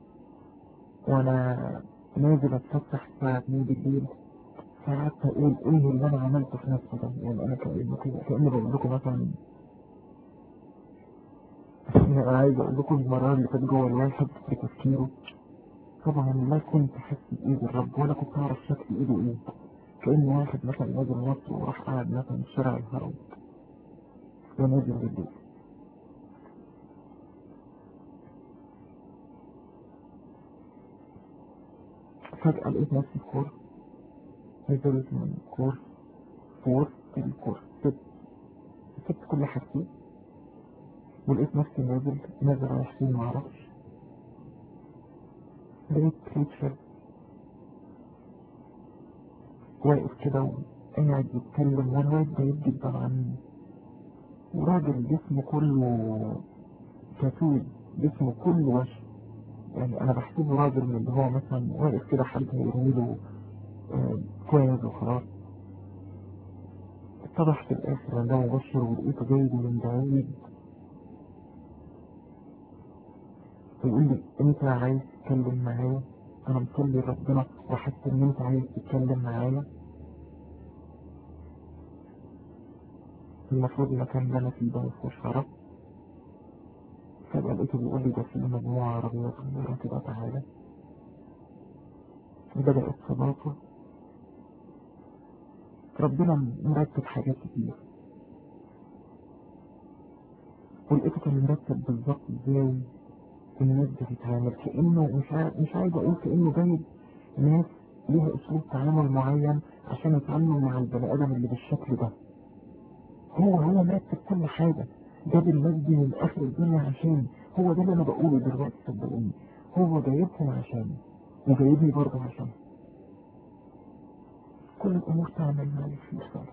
وأنا نازل أتفتح الساعة اتنين بالليل، فقعدت أقول إيه اللي أنا عملته في نفسي ده. يعني أنا كأني كده كأني بقول لكم مثلا، أنا عايز أقول لكم المرار اللي كانت جوه الواحد في تفكيره. طبعا لا كنت حاسس بإيد الرب ولا كنت أعرف شكل إيده إيه. كأن واحد مثلا نازل مصر وراح قاعد مثلا في شارع الهرم ونازل بالليل. فجأة لقيت نفسي في كورس، نزلت من كورس فور الكورس، سبت سبت كل حاجتي ولقيت نفسي نازل نازل رايح فين معرفش. لقيت تيتشر واقف كده وقاعد يتكلم وانا واقف بعيد جدا عني، وراجل جسمه كله تاتوي، جسمه كله وش. يعني انا بحسبه راجل من اللي هو مثلا واقف كده حد هيرميله آه، كويس وخلاص. اتضح في الاخر ان ده مبشر، ولقيته جاي من بعيد ويقول لي انت عايز تتكلم معايا؟ انا مصلي ربنا وحاسس ان انت عايز تتكلم معايا. المفروض المكان اللي انا فيه ده مفيهوش عرب. فجأة لقيته بيقول لي ده في مجموعة عربية صغيرة كده، تعالى. بدأت صداقة، ربنا مرتب حاجات كتير، ولقيته كان مرتب بالظبط ازاي الناس بتتعامل. كأنه مش عايز مش عايز اقول كأنه جايب ناس ليها اسلوب تعامل معين عشان يتعاملوا مع البني ادم اللي بالشكل ده. هو هو مرتب كل حاجة، جاب الناس دي من اخر الدنيا عشان هو ده اللي انا بقوله دلوقتي. صدقوني هو جايبهم عشان وجايبني برضه عشان كل الامور تعمل معي في الصالح.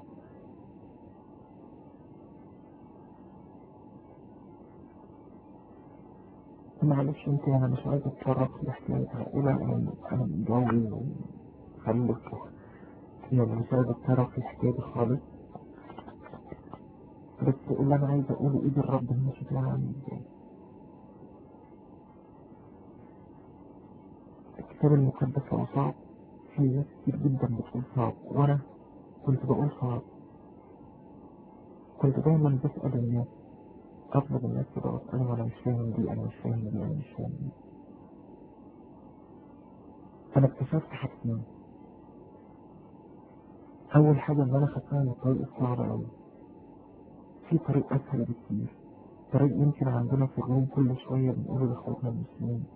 معلش انت، انا مش عايز اتطرق في حكاية عائلة، انا انا متجوز وخلف، يعني مش عايز اتطرق في الحكاية دي خالص. بس اللي انا عايز اقوله ايد الرب هنا شكلها عامل ازاي. الكتاب المقدس هو صعب، في ناس كتير جدا بتقول صعب، وانا كنت بقول صعب. كنت دايما بسأل الناس، اطلب الناس كده واسألهم انا مش فاهم دي، انا مش فاهم دي، انا مش فاهم دي. انا اكتشفت حاجتين. اول حاجة ان انا خدتها من الطريق الصعب اوي، في طريق اسهل بكتير. طريق يمكن عندنا في الروم كل شوية بنقول لاخواتنا المسلمين،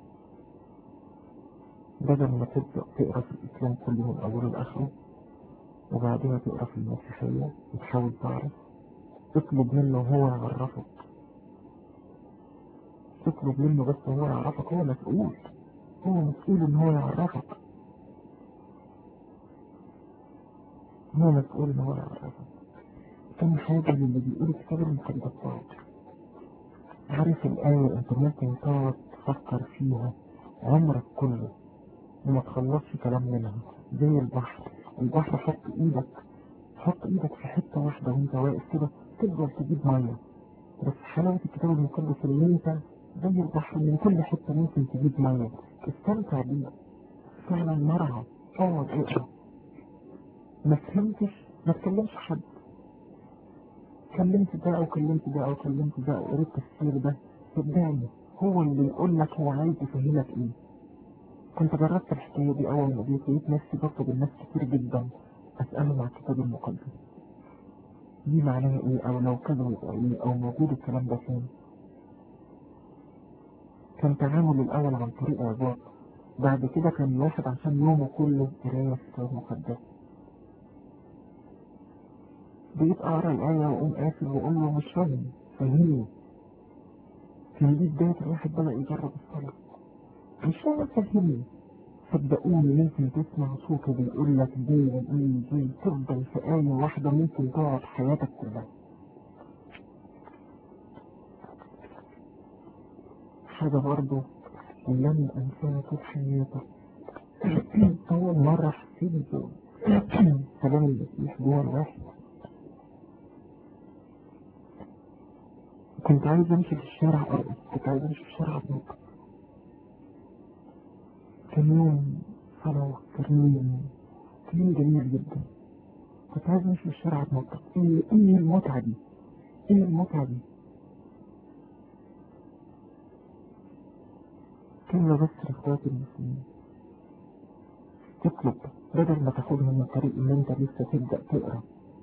بدل ما تبدأ تقرا في الاسلام كله من اوله لاخره وبعدين تقرا في المسيحية وتحاول تعرف، تطلب منه هو يعرفك. تطلب منه بس هو يعرفك، هو مسؤول، هو مسؤول ان هو يعرفك، هو مسؤول ان هو يعرفك. تاني حاجة اللي بيقول الكتاب المقدس صعب. عارف الآية انت ممكن تقعد تفكر فيها عمرك كله وما تخلصش كلام منها، زي البحر. البحر حط ايدك حط ايدك في حتة واحدة وانت واقف كده تقدر تجيب مية. بس حلاوة الكتاب المقدس اللي انت زي البحر من كل حتة ممكن تجيب مية، استمتع بيه. فعلا مرعى، اقعد اقرا. ما فهمتش ما تكلمش حد، كلمت ده او كلمت ده او كلمت ده، قريت التفسير ده، صدقني هو اللي يقول لك هو عايز يفهمك ايه. كنت جربت الحكاية دي أول ما جيت، لقيت نفسي بطلب الناس كتير جدا أسألهم عن الكتاب المقدس دي معناها ايه، أو لو كذا يبقى ايه، أو موجود الكلام ده فين. كان تعامل الأول عن طريق عبارة، بعد كده كان الواحد عشان يومه كله قراية في كتاب مقدس. بقيت أقرأ الآية وأقوم قافل وأقول له مش فاهم، فهمني. كان دي بداية الواحد بدأ يجرب الصلاة، مش فاهم فهمني. صدقوني ممكن تسمع صوته بيقول لك دي ودي دي، تفضل في آية واحدة ممكن تقعد حياتك كلها. حاجة برضه لن أنساها طول حياتي. أول مرة حسيت بكلام المسيح جوه الواحد. كنت عايز أمشي في الشارع أرقص، كنت عايز أمشي في الشارع أتنطط. كان يوم صلاة كريم، كان جميل جدا. كنت عايز أمشي في الشارع أتنطط. إيه إيه المتعة دي؟ إيه المتعة دي؟ كلمة بس لإخواتي المسلمين، تطلب بدل ما تاخدها من طريق إن أنت لسه تبدأ تقرأ.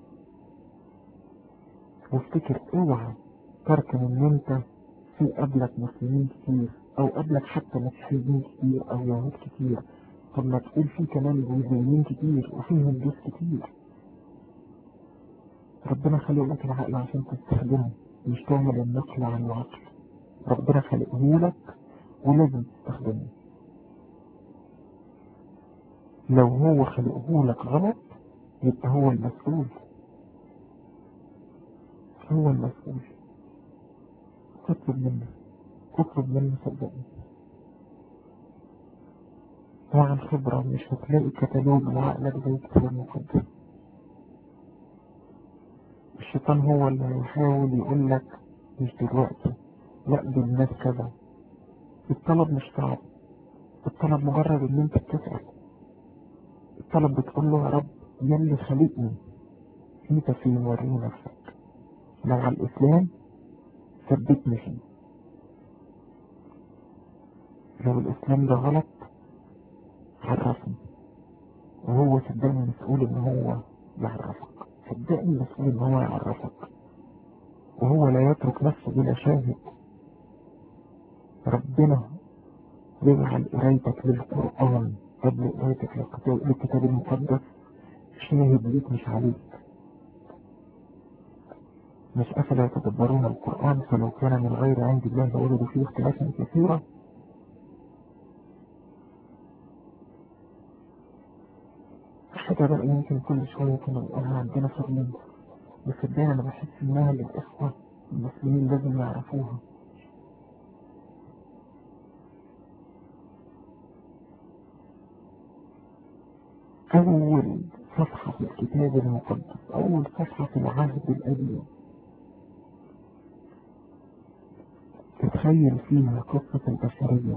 وافتكر اوعى تركن إن أنت في قبلك مسلمين كتير، أو قبلك حتى مسيحيين كتير أو يهود كتير. طب ما تقول في كمان بوذيين كتير وفي هندوس كتير. ربنا خلق لك العقل عشان تستخدمه، مش تعمل النقل عن العقل. ربنا خلقه لك ولازم تستخدمه. لو هو خلقه لك غلط يبقى هو المسؤول، هو المسؤول. اطلب منه، اطلب منه صدقني. وعن خبرة مش هتلاقي كتالوج لعقلك زي الكتاب المقدس. الشيطان هو اللي هيحاول يقول لك مش دلوقتي، لا دي الناس كذا. الطلب مش صعب، الطلب مجرد ان انت بتسأل. الطلب بتقول له يا رب يلي خلقني انت فين، وريني نفسك. لو على الاسلام ثبتني فيه، لو الاسلام ده غلط عرفني. وهو صدقني مسؤول ان هو يعرفك، صدقني مسؤول ان هو يعرفك. وهو لا يترك نفسه بلا شاهد. ربنا يجعل قرايتك للقرآن قبل قرايتك للكتاب للكتاب المقدس شاهد ليك مش عليك. مش أفلا يتدبرون القرآن فلو كان من غير عند الله لوجدوا فيه اختلافا كثيرا. حاجة بقى يمكن كل شوية كنا نقولها عندنا في الرياض، بس صدقني أنا بحس إنها للإخوة المسلمين لازم يعرفوها. أول صفحة في الكتاب المقدس، أول صفحة في العهد القديم تتخيل فيها قصة البشرية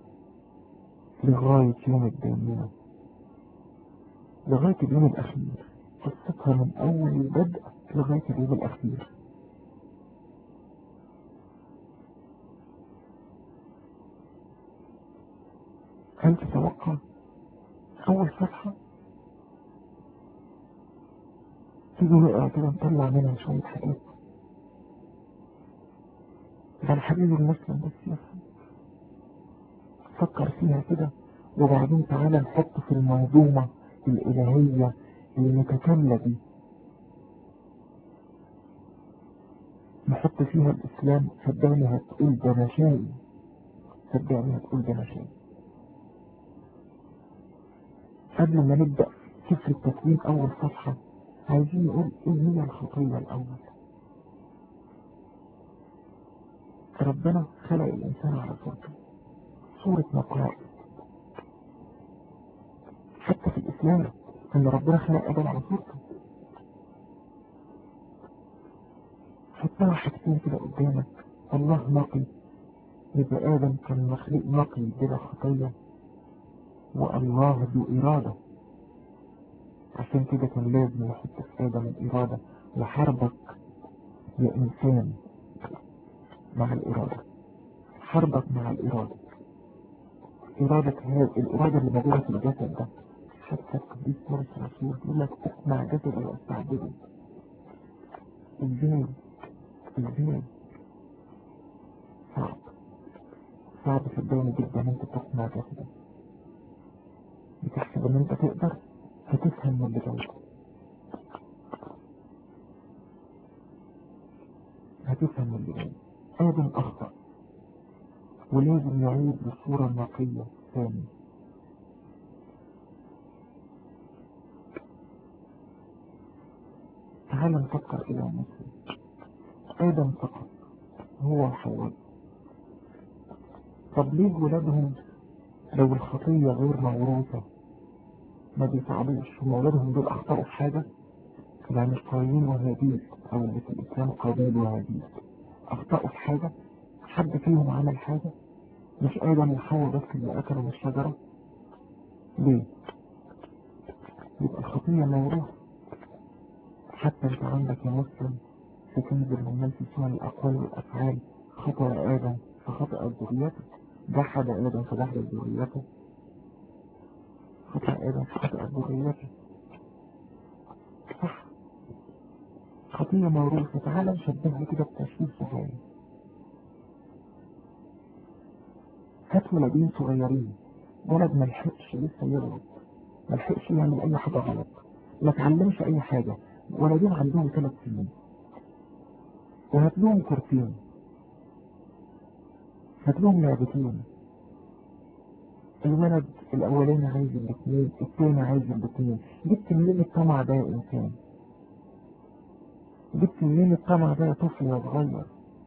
لغاية يوم الدينونة، لغاية اليوم الأخير. قصتها من أول البدء لغاية اليوم الأخير. هل تتوقع أول صفحة تيجي نقرأ كده نطلع منها شوية حاجات؟ ده الحبيب المسلم بس يفهم. فكر فيها كده، وبعدين تعالى نحط في المنظومة الإلهية المتكاملة دي، نحط فيها الإسلام. صدقني هتقول ده أنا شاي، صدقني هتقول ده أنا شاي. قبل ما نبدأ سفر التكوين أول صفحة عايزين نقول إيه هي الخطية الأول. ربنا خلق الإنسان على صورته، صورة نقاء. حتى في الإسلام إن ربنا خلق آدم على صورته. حطها حاجتين كده قدامك، الله نقي يبقى آدم كان مخلوق نقي بلا خطية، والله ذو إرادة عشان كده كان لازم يحط في آدم الإرادة. وحربك يا إنسان مع الإرادة، حربك مع الإرادة. إرادة هذه الإرادة اللي موجودة في الجسد ده، حتى القديس بولس الرسول يقول لك اسمع جسدي واستعبده. ازاي؟ ازاي؟ صعب صعب صدقني جدا ان انت تقنع جسدك. بتحسب ان انت تقدر، هتفهم من اللي جاي، هتفهم من اللي جاي. آدم أخطأ ولازم يعيد بصورة نقية ثاني. تعال نفكر إلى مثل آدم فقط هو وحواء. طب ليه ولادهم لو الخطية غير موروثة ما بيصعبوش؟ هم ولادهم دول أخطأوا في حاجة؟ يعني قايين وهابيل، أو اللي في الإسلام قابيل وهابيل، أخطأوا في حاجة؟ حد فيهم عمل حاجة؟ مش آدم وحواء بس اللي أكلوا من الشجرة؟ ليه؟ يبقى الخطية موروثة. حتى انت عندك يا مسلم في كنز المنال في سنن الأقوال والأفعال، خطأ آدم فخطأ ذريته، جحد آدم فجحد ذريته، خطأ آدم فخطأ ذريته. صح، خطية موروثة. تعال نشبهها كده بتشبيه صغير. هات ولدين صغيرين، ولد ملحقش لسه يغلط، ملحقش يعمل أي حاجة غلط، ما تعلمش أي حاجة، ولدين عندهم ثلاث سنين، وهات لهم كرتين، هات لهم لعبتين. الولد الأولاني عايز الاثنين، الثاني عايز الاثنين. جبت منين الطمع ده يا إنسان؟ جبت منين الطمع ده يا طفل يا صغير؟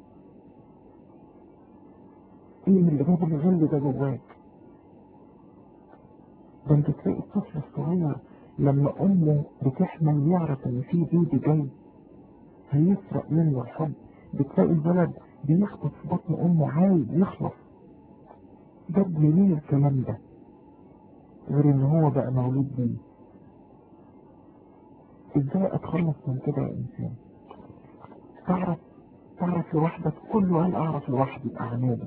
ايه اللي جاب الغل ده جواك؟ ده انت تلاقي الطفل الصغير لما امه بتحمل يعرف ان في بيبي جاي هيسرق منه الحب. بتلاقي الولد بيخطف في بطن امه عايز يخلص. جاب منين الكلام ده غير ان هو بقى مولود بيه؟ ازاي اتخلص من كده يا انسان؟ تعرف تعرف لوحدك. كله قال اعرف لوحدي باعمالي،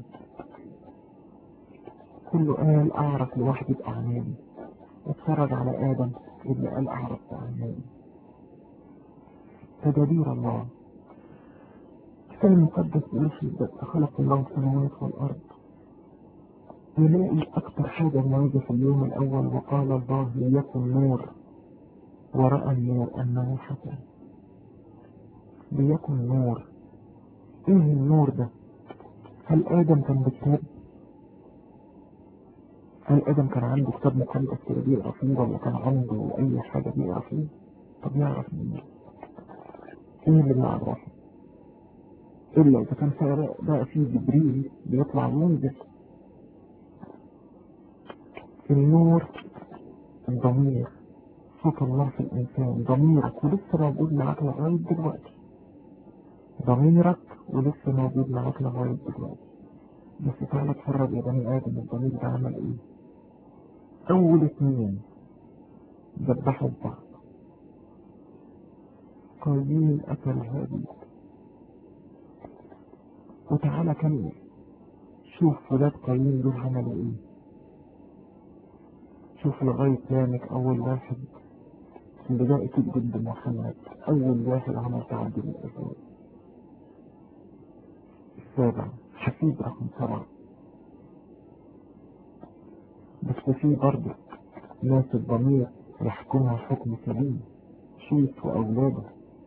كله قال اعرف لوحدي باعمالي. اتفرج على ادم اللي قال اعرف باعمالي. تدابير الله. الكتاب المقدس بيقول في البدء خلق الله السماوات والارض. نلاقي اكتر حاجه موجوده في اليوم الاول وقال الله ليكن نور، ورأى النور انه حسن. ليكن نور. ايه النور ده؟ هل ادم كان بكتاب؟ هل ادم كان عنده كتاب مقدس كده بيقرا فيه، ولا كان عنده اي حاجه بيقرا فيه؟ طب يعرف منين؟ ايه اللي بيعرفه؟ الا اذا كان فارق بقى فيه جبريل بيطلع ينزل. النور الضمير، صوت الله في الانسان، ضميرك ولسه موجود معاك لغايه دلوقتي. ضميرك ولسه موجود معاك لغايه دلوقتي. بس تعالى اتفرج يا بني ادم الضمير ده عمل ايه. اول اتنين ذبحوا بعض، قايين اكل هابيل. وتعالى كمل شوف ولاد قايين دول عملوا ايه. شوف لغاية لامك أول واحد اللي جاء ضد محمد، أول واحد عمل تعديل الأزواج. السابع حفيد رقم سبعة. بس في برضه ناس الضمير يحكمها حكم سليم، شيخ وأولاده.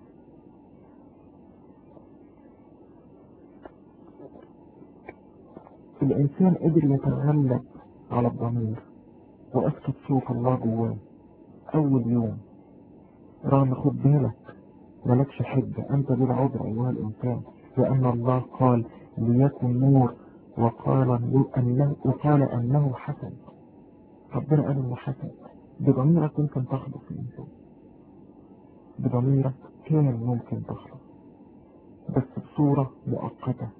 الإنسان قدر يتغلب على الضمير وأسكت صوت الله جواه أول يوم. رغم خد بالك ملكش حجة، أنت بالعذر أيها الإنسان، لأن الله قال ليكن نور، وقال أنه وقال أنه حسن. ربنا قال إنه حسن. بضميرك ممكن تخلص الإنسان، بضميرك كان ممكن تخلص، بس بصورة مؤقتة.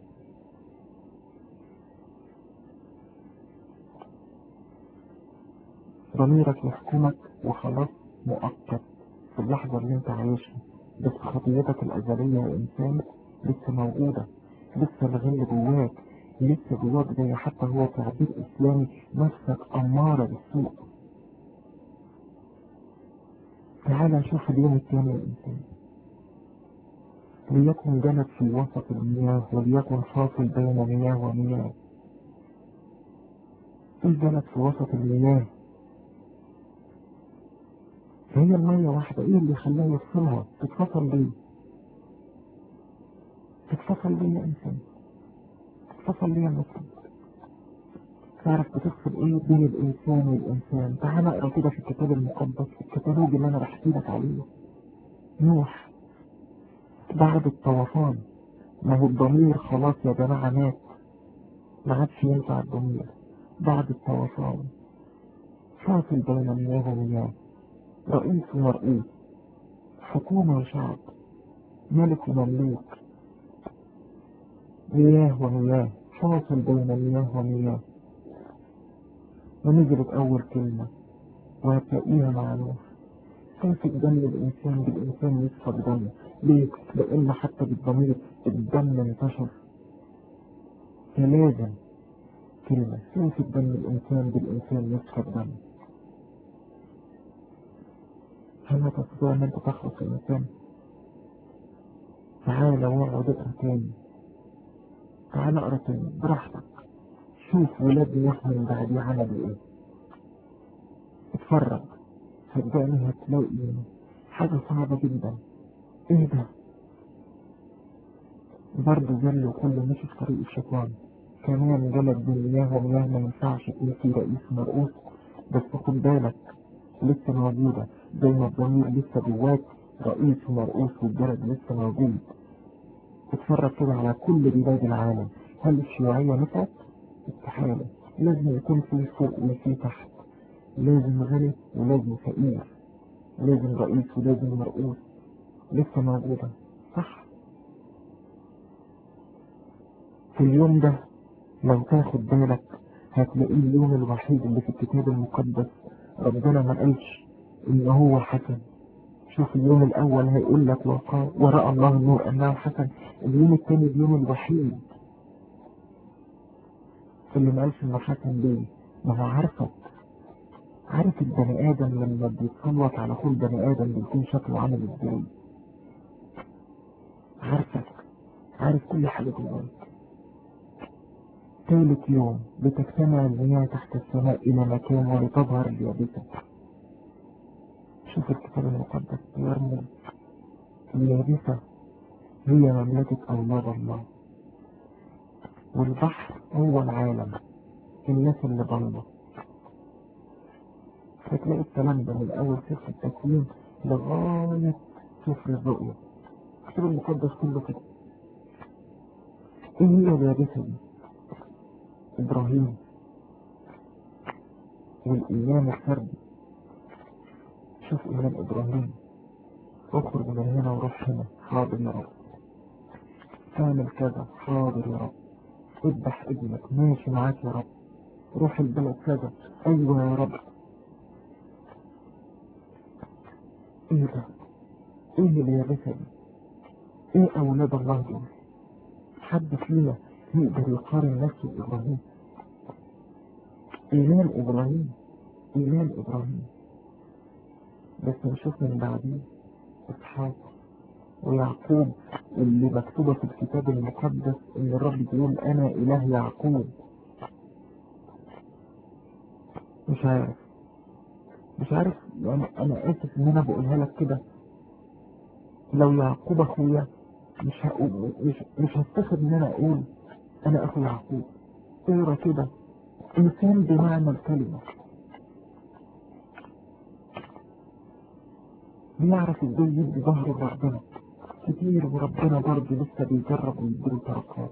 ضميرك يحكمك وخلاص مؤقت في اللحظة اللي انت عايشها، بس خطيتك الأزلية يا إنسان لسه موجودة، لسه الغل جواك. لسه جواك زي حتى هو تعبير إسلامي، نفسك أمارة بالسوء. تعالى شوف اليوم التاني الإنسان، ليكن جلد في وسط المياه وليكن فاصل بين مياه ومياه. إيه جلد في وسط المياه؟ هي المية واحدة، إيه اللي خلاها يفصلها؟ تتفصل ليه؟ تتفصل ليه يا إنسان؟ تتفصل ليه يا مسلم؟ تعرف بتفصل إيه بين الإنسان والإنسان؟ تعال اقرا كده في الكتاب المقدس، في الكتالوج اللي أنا بحكي لك عليه. نوح بعد الطوفان، ما هو الضمير خلاص يا جماعة مات، ما عادش ينفع الضمير. بعد الطوفان فاصل بين مياه ومياه، رئيس ومرؤوس، حكومة وشعب، ملك ومملوك، مياه ومياه، فاصل بين مياه ومياه. ونزلت أول كلمة وهتلاقيها مع نوح، كيف دم الإنسان بالإنسان يصفى بدم. ليه؟ لأن حتى بالضمير الدم انتشر، فلازم كلمة كيف دم الإنسان بالإنسان يصفى بدم. هل تستطيع أن أنت تخلص الإنسان؟ تعال واقعد اقرا تاني، تعال اقرا تاني براحتك، شوف ولاد نوح من بعديه عملوا ايه، اتفرج، صدقني هتلاقي حاجة صعبة جدا. ايه ده؟ برضه زل وكله ماشي في طريق الشيطان، كمان جلد بالمياه ومياه ما ينفعش يكون في رئيس مرؤوس. بس خد بالك لسه موجودة، زي ما الضمير لسه جواك رئيس ومرؤوس والجلد لسه موجود. اتفرج كده على كل بلاد العالم، هل الشيوعية نفعت؟ استحالة، لازم يكون في فوق وفي تحت، لازم غني ولازم فقير، لازم رئيس ولازم مرؤوس، لسه موجودة صح. في اليوم ده لو تاخد بالك هتلاقيه اليوم الوحيد اللي في الكتاب المقدس ربنا ما قالش ان هو حسن. شوف اليوم الاول هيقول لك وقال ورأى الله النور انه حسن، اليوم الثاني اليوم الوحيد اللي ما قالش انه حسن. ليه؟ ما هو عارفك، عارف البني ادم لما بيتسلط على كل بني ادم بيكون شكله عامل ازاي، عارفك، عارف كل حاجة جواك. ثالث يوم بتجتمع المياه تحت السماء إلى مكان ولتظهر اليابسة. شوف الكتاب المقدس يرمز اليابسة هي مملكة أولاد الله، والبحر هو العالم، الناس اللي ضلوا. فتلاقي الكلام ده من أول سفر التكوين لغاية سفر الرؤيا، الكتاب المقدس كله كده. إيه هي اليابسة دي؟ إبراهيم والإيمان الفردي. شوف إيمان إبراهيم، اخرج من هنا وروح هنا، حاضر يا رب. تعمل كذا، حاضر يا رب. اذبح ابنك، ماشي معاك يا رب. روح البلد كذا، ايوه يا رب. ايه ده؟ ايه اللي يابسة دي؟ ايه اولاد الله دول؟ حد فينا يقدر يقارن نفسه بابراهيم؟ ايمان ابراهيم، ايمان ابراهيم. بس نشوف من بعديه اسحاق ويعقوب، اللي مكتوبة في الكتاب المقدس ان الرب بيقول انا اله يعقوب. مش عارف، مش عارف يعني، انا اسف ان انا بقولها لك كده. لو يعقوب اخويا مش هقول، مش مش هفتخر ان انا اقول انا اخو يعقوب. اقرا كده، انسان بمعنى الكلمة، بيعرف ازاي يدي ظهر لربنا كتير، وربنا برضه لسه بيجرب ويديله تركات.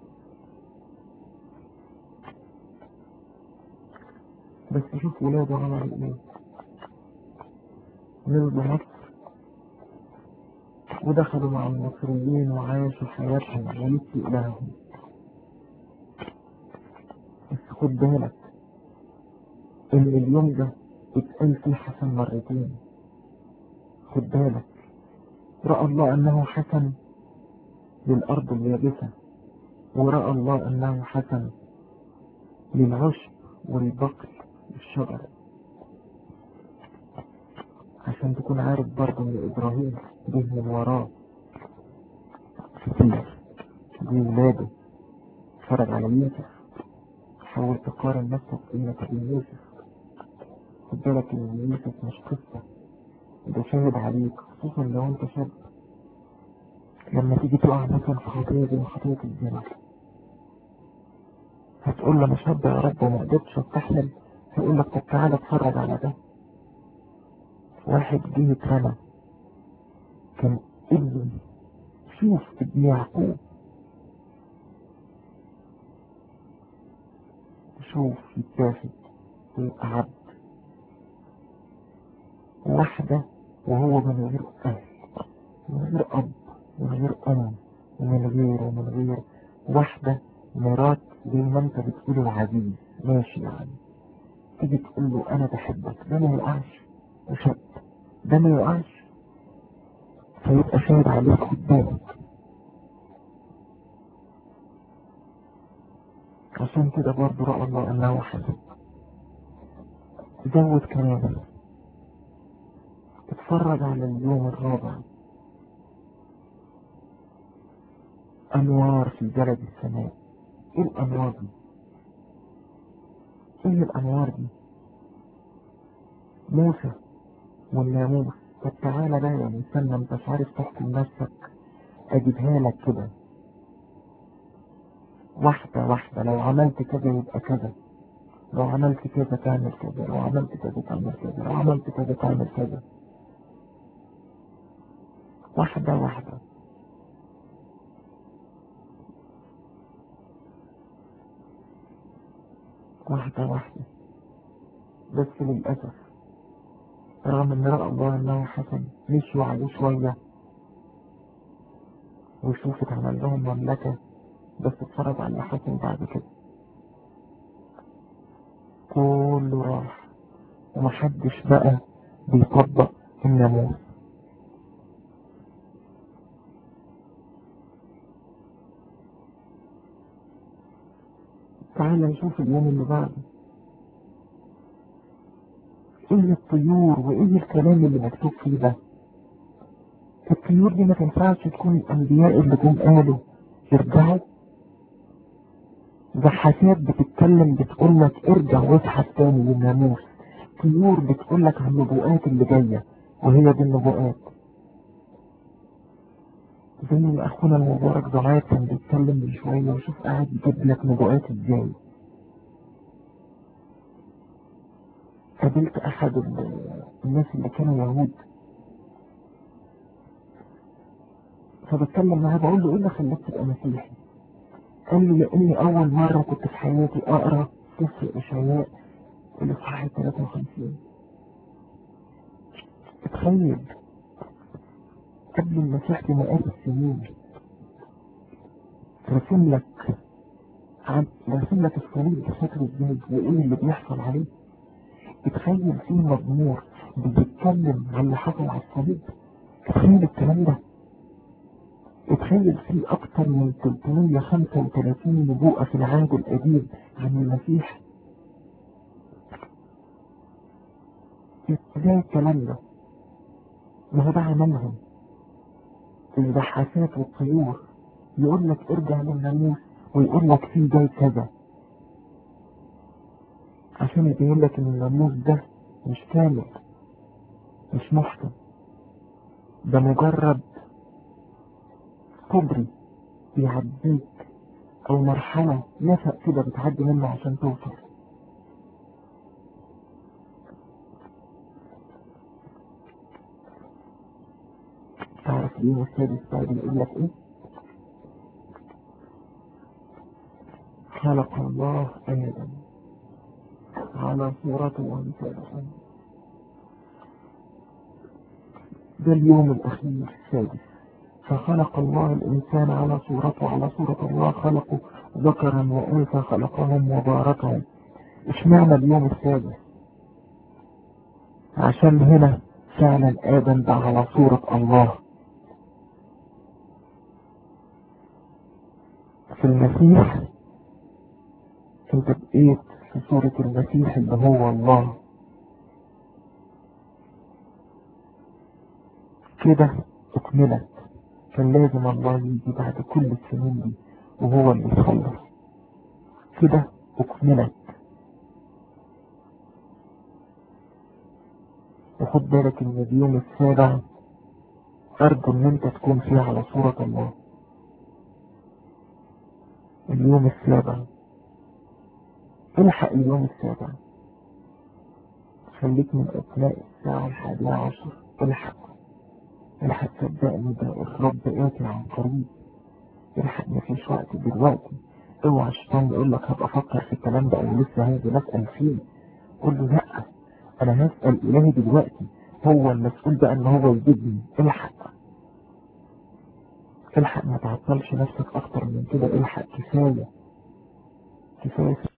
بس شوف ولاده عملوا ايه، نزلوا مصر ودخلوا مع المصريين وعاشوا حياتهم ونسوا إلههم. بس خد بالك ان اليوم ده اتقال فيه حسن مرتين. خد بالك، رأى الله انه حسن للأرض اليابسة، ورأى الله أنه حسن للعشب والبقل والشجر. عشان تكون عارف برضه ان ابراهيم جه من وراه كتير، دي ولاده. اتفرج على يوسف، حاول تقارن نفسك قيمة بين يوسف. خد بالك ان يوسف مش قصة، ده شاهد عليك، خصوصا لو انت شاب. لما تيجي تقع مثلا في خطية زي خطية الزنا، هتقول له انا شاب يا رب وما قدرتش استحمل، هيقول لك طب تعالى اتفرج على ده. واحد جه اترمى، كان ابن، شوف ابن يعقوب، شوف يتاخد ويبقى عبد. واحدة وهو من غير أهل، من غير أب، من غير أم، ومن غير ومن غير واحدة مرات زي ما انت بتقول العزيز ماشي يعني، تيجي تقول له أنا بحبك، ده ما يقعش. وشاب ده ما يقعش، فيبقى شاهد عليك قدامك. عشان كده برضه رأى الله أنه حسن. زود كمان، اتفرج على اليوم الرابع، أنوار في جلد السماء. ايه الأنوار دي؟ ايه الأنوار دي؟ موسى والناموس. طب تعالى بقى يا إنسان، ما انتش عارف تحكم نفسك، أجيبها لك كده واحدة واحدة. لو عملت كذا يبقى كذا، لو عملت كذا تعمل كذا، لو عملت كذا تعمل كذا، لو عملت كذا تعمل كذا. واحدة واحدة. واحدة واحدة. بس للأسف رغم ان رأى الله انه حسن، مشوا عليه شوية وشوف اتعمل لهم مملكة. بس اتفرج على حسن بعد كده، كله راح ومحدش بقى بيطبق الناموس. تعال نشوف اليوم اللي بعده، ايه الطيور وايه الكلام اللي مكتوب فيه ده. الطيور دي ما تنفعش تكون الانبياء اللي جم قالوا يرجعوا. زحافات بتتكلم بتقول لك ارجع واصحى تاني للناموس. طيور بتقول لك عن النبوءات اللي جايه، وهي دي النبوءات. زي ما اخونا المبارك ضعيف كان بيتكلم من شويه، وشوف قاعد يجيب لك نبوءات ازاي. قابلت احد الناس اللي كانوا يهود، فبتكلم معاه بقول له ايه اللي خلاك تبقى مسيحي؟ قال لي لاني اول مرة كنت في حياتي اقرا سفر اشعياء الاصحاح ثلاثة وخمسين. اتخيل قبل المسيح بمئات السنين رسم لك عن رسم لك الصليب بشكل ازاي وايه اللي بيحصل عليه. اتخيل في مزمور بيتكلم عن اللي حصل على الصليب. اتخيل الكلام ده. اتخيل في اكتر من ثلاثمية وخمسة وثلاثين نبوءة في العهد القديم عن المسيح. ازاي الكلام ده؟ ما هو ده عملهم الزحافات والطيور، يقول لك ارجع للناموس ويقول لك في جاي كذا، عشان يبين لك ان الناموس ده مش كامل، مش محكم، ده مجرد كوبري بيعديك، او مرحلة نفق كده بتعدي منه عشان توصل. تعرف اليوم السادس بعد يقول لك ايه؟ خلق الله آدم على صورته ومثاله. ده اليوم الأخير السادس. فخلق الله الإنسان على صورته، على صورة الله خلقه، ذكرا وأنثى خلقهم وباركهم. اشمعنى اليوم السادس؟ عشان هنا فعلا آدم ده على صورة الله. في المسيح انت بقيت في صورة المسيح اللي هو الله. كده اكملت. كان لازم الله يجي بعد كل السنين دي وهو اللي يخلص. كده اكملت. وخد بالك ان اليوم السابع ارجو ان انت تكون فيه على صورة الله. اليوم السابع، الحق اليوم السابع، خليك من اثناء الساعة الحادية عشر. الحق الحق صدقني ده الرب آتي عن قريب. الحق مفيش وقت دلوقتي. اوعى الشيطان يقول لك هبقى افكر في الكلام ده انا لسه هاجي نسأل فيه. قول له لا، انا هسأل الهي دلوقتي، هو المسؤول بقى ان هو يجيبني. الحق الحق ما تعطلش نفسك اكتر من كده. الحق كفاية كفاية.